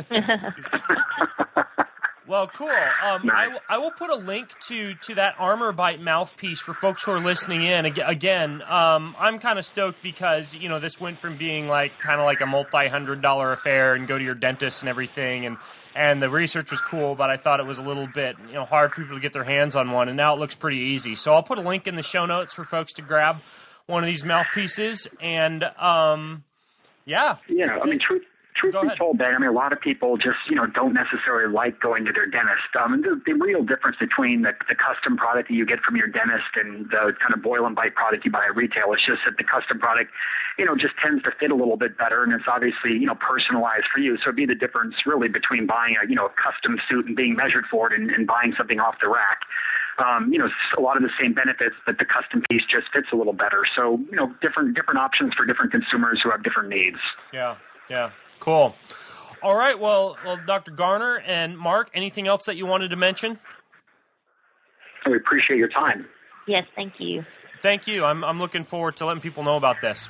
Well, cool. Nice. I will put a link to that Armour Bite mouthpiece for folks who are listening in. Again, I'm kind of stoked because, this went from being kind of like a multi-$100 affair and go to your dentist and everything. And the research was cool, but I thought it was a little bit, hard for people to get their hands on one. And now it looks pretty easy. So I'll put a link in the show notes for folks to grab one of these mouthpieces. And, yeah. Yeah, Truth be told, Ben, a lot of people just, don't necessarily like going to their dentist. The real difference between the custom product that you get from your dentist and the kind of boil and bite product you buy at retail is just that the custom product, just tends to fit a little bit better, and it's obviously, personalized for you. So it'd be the difference really between buying a custom suit and being measured for it and buying something off the rack. A lot of the same benefits, but the custom piece just fits a little better. So, different options for different consumers who have different needs. Yeah. Cool. All right. Well, Dr. Garner and Mark, anything else that you wanted to mention? We appreciate your time. Yes, thank you. Thank you. I'm looking forward to letting people know about this.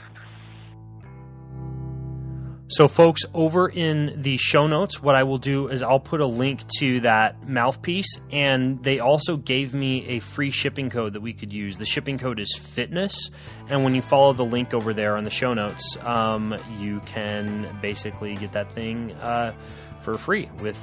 So, folks, over in the show notes, what I will do is I'll put a link to that mouthpiece, and they also gave me a free shipping code that we could use. The shipping code is FITNESS, and when you follow the link over there on the show notes, you can basically get that thing for free with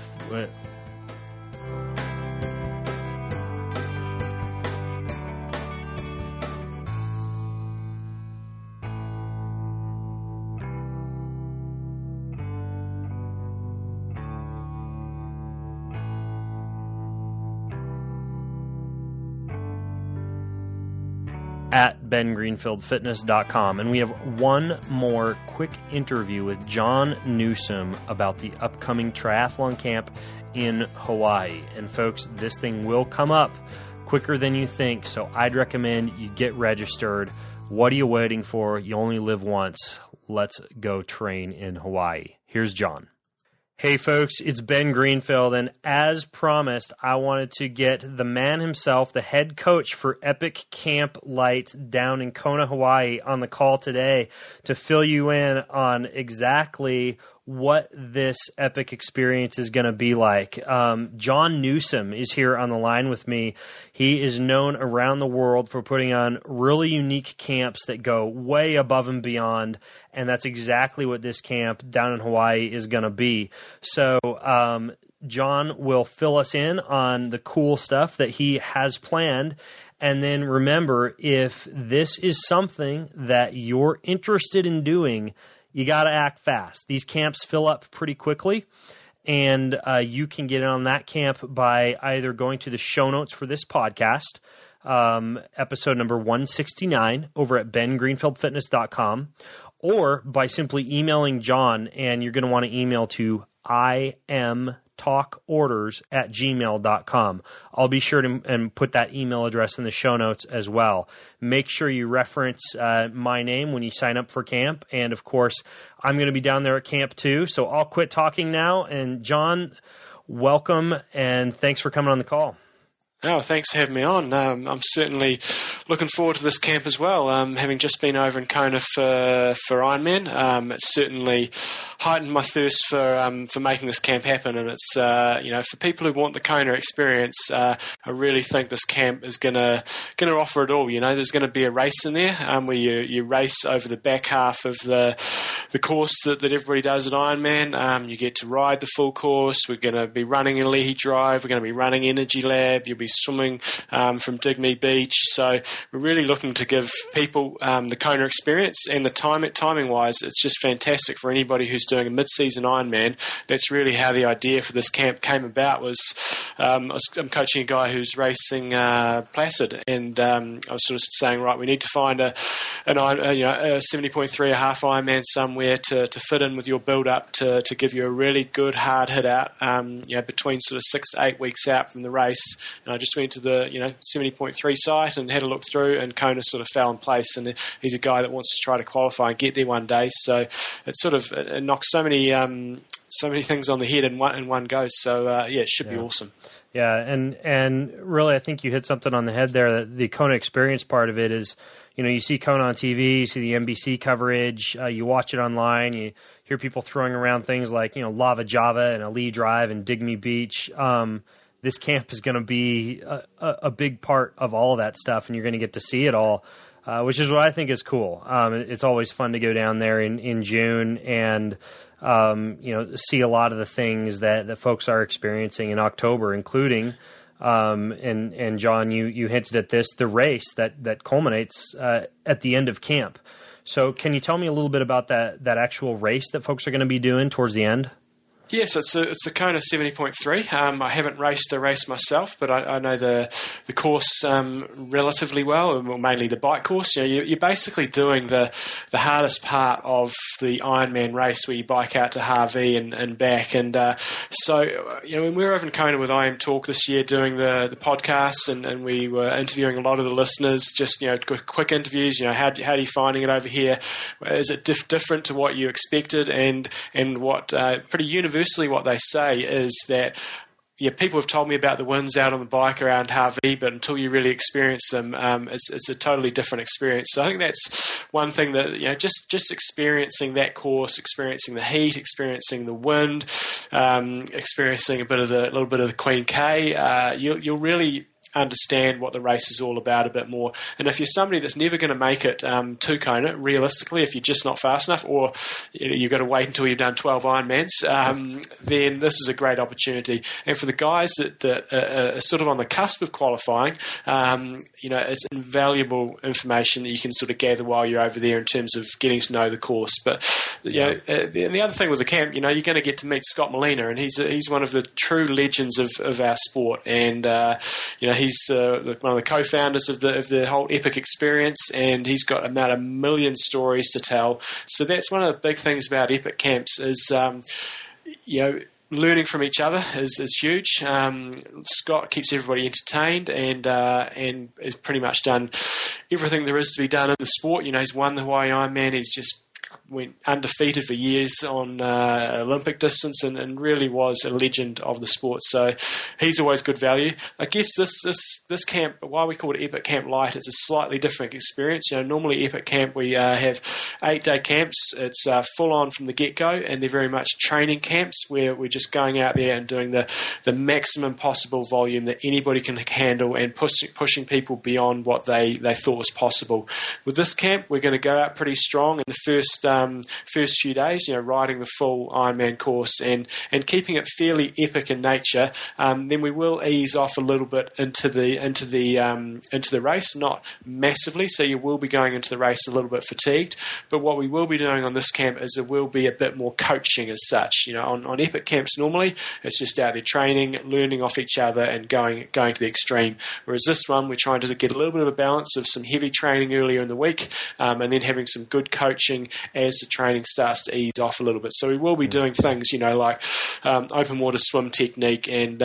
at BenGreenfieldFitness.com. And we have one more quick interview with John Newsom about the upcoming triathlon camp in Hawaii. And folks, this thing will come up quicker than you think, so I'd recommend you get registered. What are you waiting for? You only live once. Let's go train in Hawaii. Here's John. Hey folks, it's Ben Greenfield, and as promised, I wanted to get the man himself, the head coach for Epic Camp Light down in Kona, Hawaii, on the call today to fill you in on exactly what this epic experience is going to be like. John Newsom is here on the line with me. He is known around the world for putting on really unique camps that go way above and beyond, and that's exactly what this camp down in Hawaii is going to be. So John will fill us in on the cool stuff that he has planned. And then remember, if this is something that you're interested in doing, you got to act fast. These camps fill up pretty quickly, and you can get in on that camp by either going to the show notes for this podcast, episode number 169, over at bengreenfieldfitness.com, or by simply emailing John, and you're going to want to email to imtalkorders@gmail.com. I'll be sure to and put that email address in the show notes as well. Make sure you reference my name when you sign up for camp. And of course, I'm going to be down there at camp too. So I'll quit talking now. And John, welcome and thanks for coming on the call. Oh, thanks for having me on. I'm certainly looking forward to this camp as well. Having just been over in Kona for Ironman, it's certainly heightened my thirst for making this camp happen. And it's for people who want the Kona experience, I really think this camp is gonna offer it all. There's going to be a race in there where you race over the back half of the course that everybody does at Ironman. You get to ride the full course. We're going to be running in Leahy Drive. We're going to be running Energy Lab. You'll be swimming from Digme Beach. So we're really looking to give people the Kona experience, and the timing wise, it's just fantastic for anybody who's doing a mid-season Ironman. That's really how the idea for this camp came about. I'm coaching a guy who's racing Placid, and I was sort of saying, right, we need to find a 70.3, a half Ironman somewhere to fit in with your build up to give you a really good hard hit out between sort of 6 to 8 weeks out from the race. And I just went to the 70.3 site and had a look through, and Kona sort of fell in place, and he's a guy that wants to try to qualify and get there one day. So it sort of knocks so many things on the head in one go. So it should be awesome. Yeah, and really, I think you hit something on the head there. That the Kona experience part of it is, you see Kona on TV, you see the NBC coverage, you watch it online, you hear people throwing around things like Lava Java and Ali Drive and Digme Beach. This camp is going to be a big part of all of that stuff, and you're going to get to see it all, which is what I think is cool. It's always fun to go down there in June and see a lot of the things that folks are experiencing in October, including and John, you hinted at this, the race that culminates at the end of camp. So can you tell me a little bit about that actual race that folks are going to be doing towards the end? Yes, it's the Kona 70.3. I haven't raced the race myself, but I know the course relatively well, mainly the bike course. You're basically doing the hardest part of the Ironman race, where you bike out to Harvey and back. And so when we were over in Kona with IM Talk this year doing the podcast, and we were interviewing a lot of the listeners, just quick interviews. How are you finding it over here? Is it different to what you expected? And what pretty universally what they say is that people have told me about the wins out on the bike around Harvey, but until you really experience them, it's a totally different experience. So I think that's one thing that just experiencing that course, experiencing the heat, experiencing the wind, experiencing a little bit of the Queen K, you'll really understand what the race is all about a bit more. And if you're somebody that's never going to make it to Kona, realistically, if you're just not fast enough, or you've got to wait until you've done 12 Ironmans, then this is a great opportunity. And for the guys that are sort of on the cusp of qualifying, it's invaluable information that you can sort of gather while you're over there in terms of getting to know the course. But the other thing with the camp, you're going to get to meet Scott Molina, and he's one of the true legends of our sport. And he's one of the co-founders of the whole Epic experience, and he's got about 1 million stories to tell. So that's one of the big things about Epic camps is, learning from each other is huge. Scott keeps everybody entertained and has pretty much done everything there is to be done in the sport. He's won the Hawaii Ironman. He's just went undefeated for years on Olympic distance and really was a legend of the sport. So he's always good value. I guess this camp, why we call it Epic Camp Light, it's a slightly different experience. Normally Epic Camp, we have 8-day camps. It's full on from the get-go, and they're very much training camps where we're just going out there and doing the maximum possible volume that anybody can handle and pushing people beyond what they thought was possible. With this camp, we're going to go out pretty strong in the first few days, riding the full Ironman course and keeping it fairly epic in nature. Then we will ease off a little bit into the race, not massively, so you will be going into the race a little bit fatigued. But what we will be doing on this camp is there will be a bit more coaching as such. On epic camps normally it's just out there training, learning off each other and going to the extreme. Whereas this one, we're trying to get a little bit of a balance of some heavy training earlier in the week, and then having some good coaching as the training starts to ease off a little bit. So we will be doing things, like open water swim technique and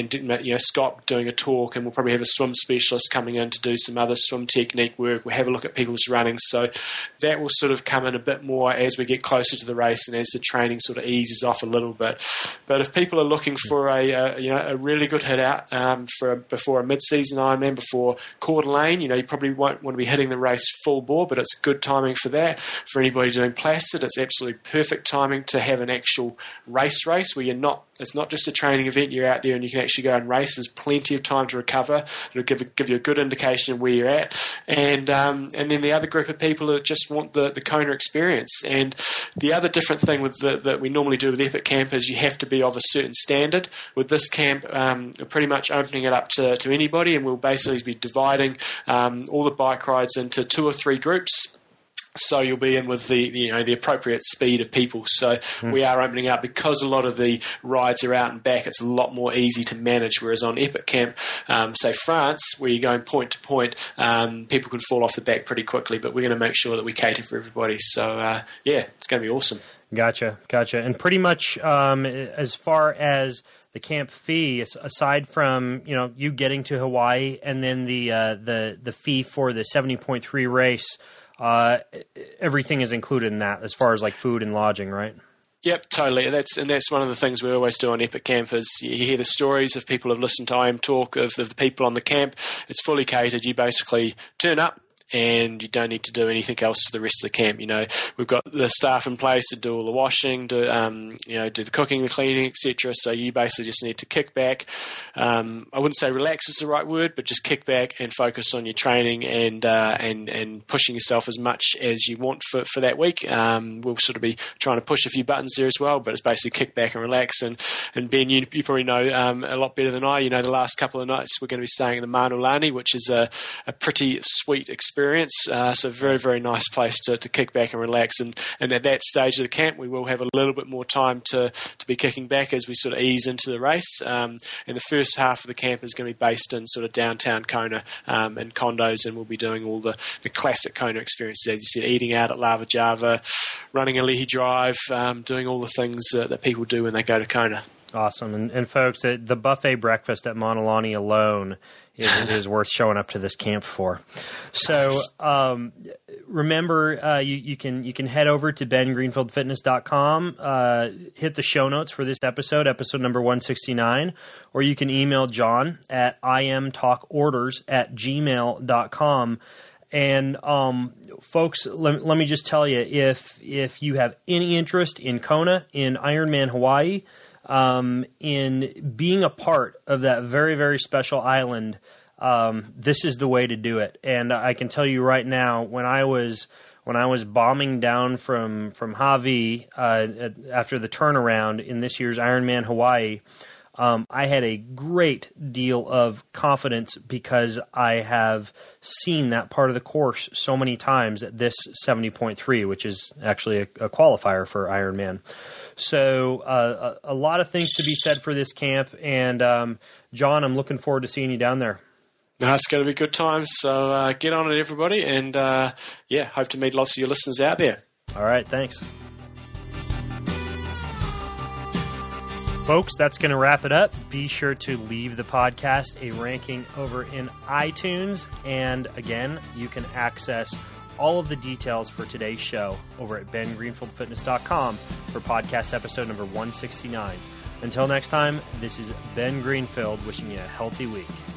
Scott doing a talk, and we'll probably have a swim specialist coming in to do some other swim technique work. We'll have a look at people's running. So that will sort of come in a bit more as we get closer to the race and as the training sort of eases off a little bit. But if people are looking for a really good hit out before a mid-season Ironman, before Coeur d'Alene, you probably won't want to be hitting the race full bore, but it's good timing for that. For anybody doing Placid, it's absolutely perfect timing to have an actual race where it's not just a training event. You're out there and you can actually go and race. There's plenty of time to recover. It'll give you a good indication of where you're at. And then the other group of people that just want the Kona experience. And the other different thing that we normally do with Epic Camp is you have to be of a certain standard. With this camp, we're pretty much opening it up to anybody, and we'll basically be dividing all the bike rides into 2 or 3 groups. So you'll be in with the appropriate speed of people. So we are opening up because a lot of the rides are out and back. It's a lot more easy to manage. Whereas on Epic Camp, say France, where you're going point to point, people can fall off the back pretty quickly. But we're going to make sure that we cater for everybody. So it's going to be awesome. Gotcha. And pretty much as far as the camp fee, aside from you getting to Hawaii and then the fee for the 70.3 race. Everything is included in that as far as like food and lodging, right? Yep, totally. That's one of the things we always do on Epic Camp is you hear the stories of people who've listened to IM Talk of the people on the camp. It's fully catered. You basically turn up and you don't need to do anything else for the rest of the camp. We've got the staff in place to do all the washing, do the cooking, the cleaning, etc. So you basically just need to kick back. I wouldn't say relax is the right word, but just kick back and focus on your training and pushing yourself as much as you want for that week. We'll sort of be trying to push a few buttons there as well, but it's basically kick back and relax. And Ben, you probably know a lot better than I. The last couple of nights we're going to be staying in the Manolani, which is a pretty sweet experience. So very, very nice place to kick back and relax. And at that stage of the camp, we will have a little bit more time to be kicking back as we sort of ease into the race. And the first half of the camp is going to be based in sort of downtown Kona and condos, and we'll be doing all the classic Kona experiences, as you said, eating out at Lava Java, running a Lehi Drive, doing all the things that people do when they go to Kona. Awesome. And folks, the buffet breakfast at Manolani alone is worth showing up to this camp for. So remember, you can head over to bengreenfieldfitness.com, hit the show notes for this episode number 169, or you can email John at imtalkorders@gmail.com. And folks, let me just tell you, if you have any interest in Kona, in Ironman Hawaii, in being a part of that very, very special island, this is the way to do it. And I can tell you right now, when I was bombing down from Hawaii after the turnaround in this year's Ironman Hawaii, I had a great deal of confidence because I have seen that part of the course so many times at this 70.3, which is actually a qualifier for Ironman. So a lot of things to be said for this camp. And John, I'm looking forward to seeing you down there. No, it's going to be good times. So get on it, everybody. And hope to meet lots of your listeners out there. All right. Thanks. Folks, that's going to wrap it up. Be sure to leave the podcast a ranking over in iTunes. And again, you can access all of the details for today's show over at bengreenfieldfitness.com for podcast episode number 169. Until next time, this is Ben Greenfield wishing you a healthy week.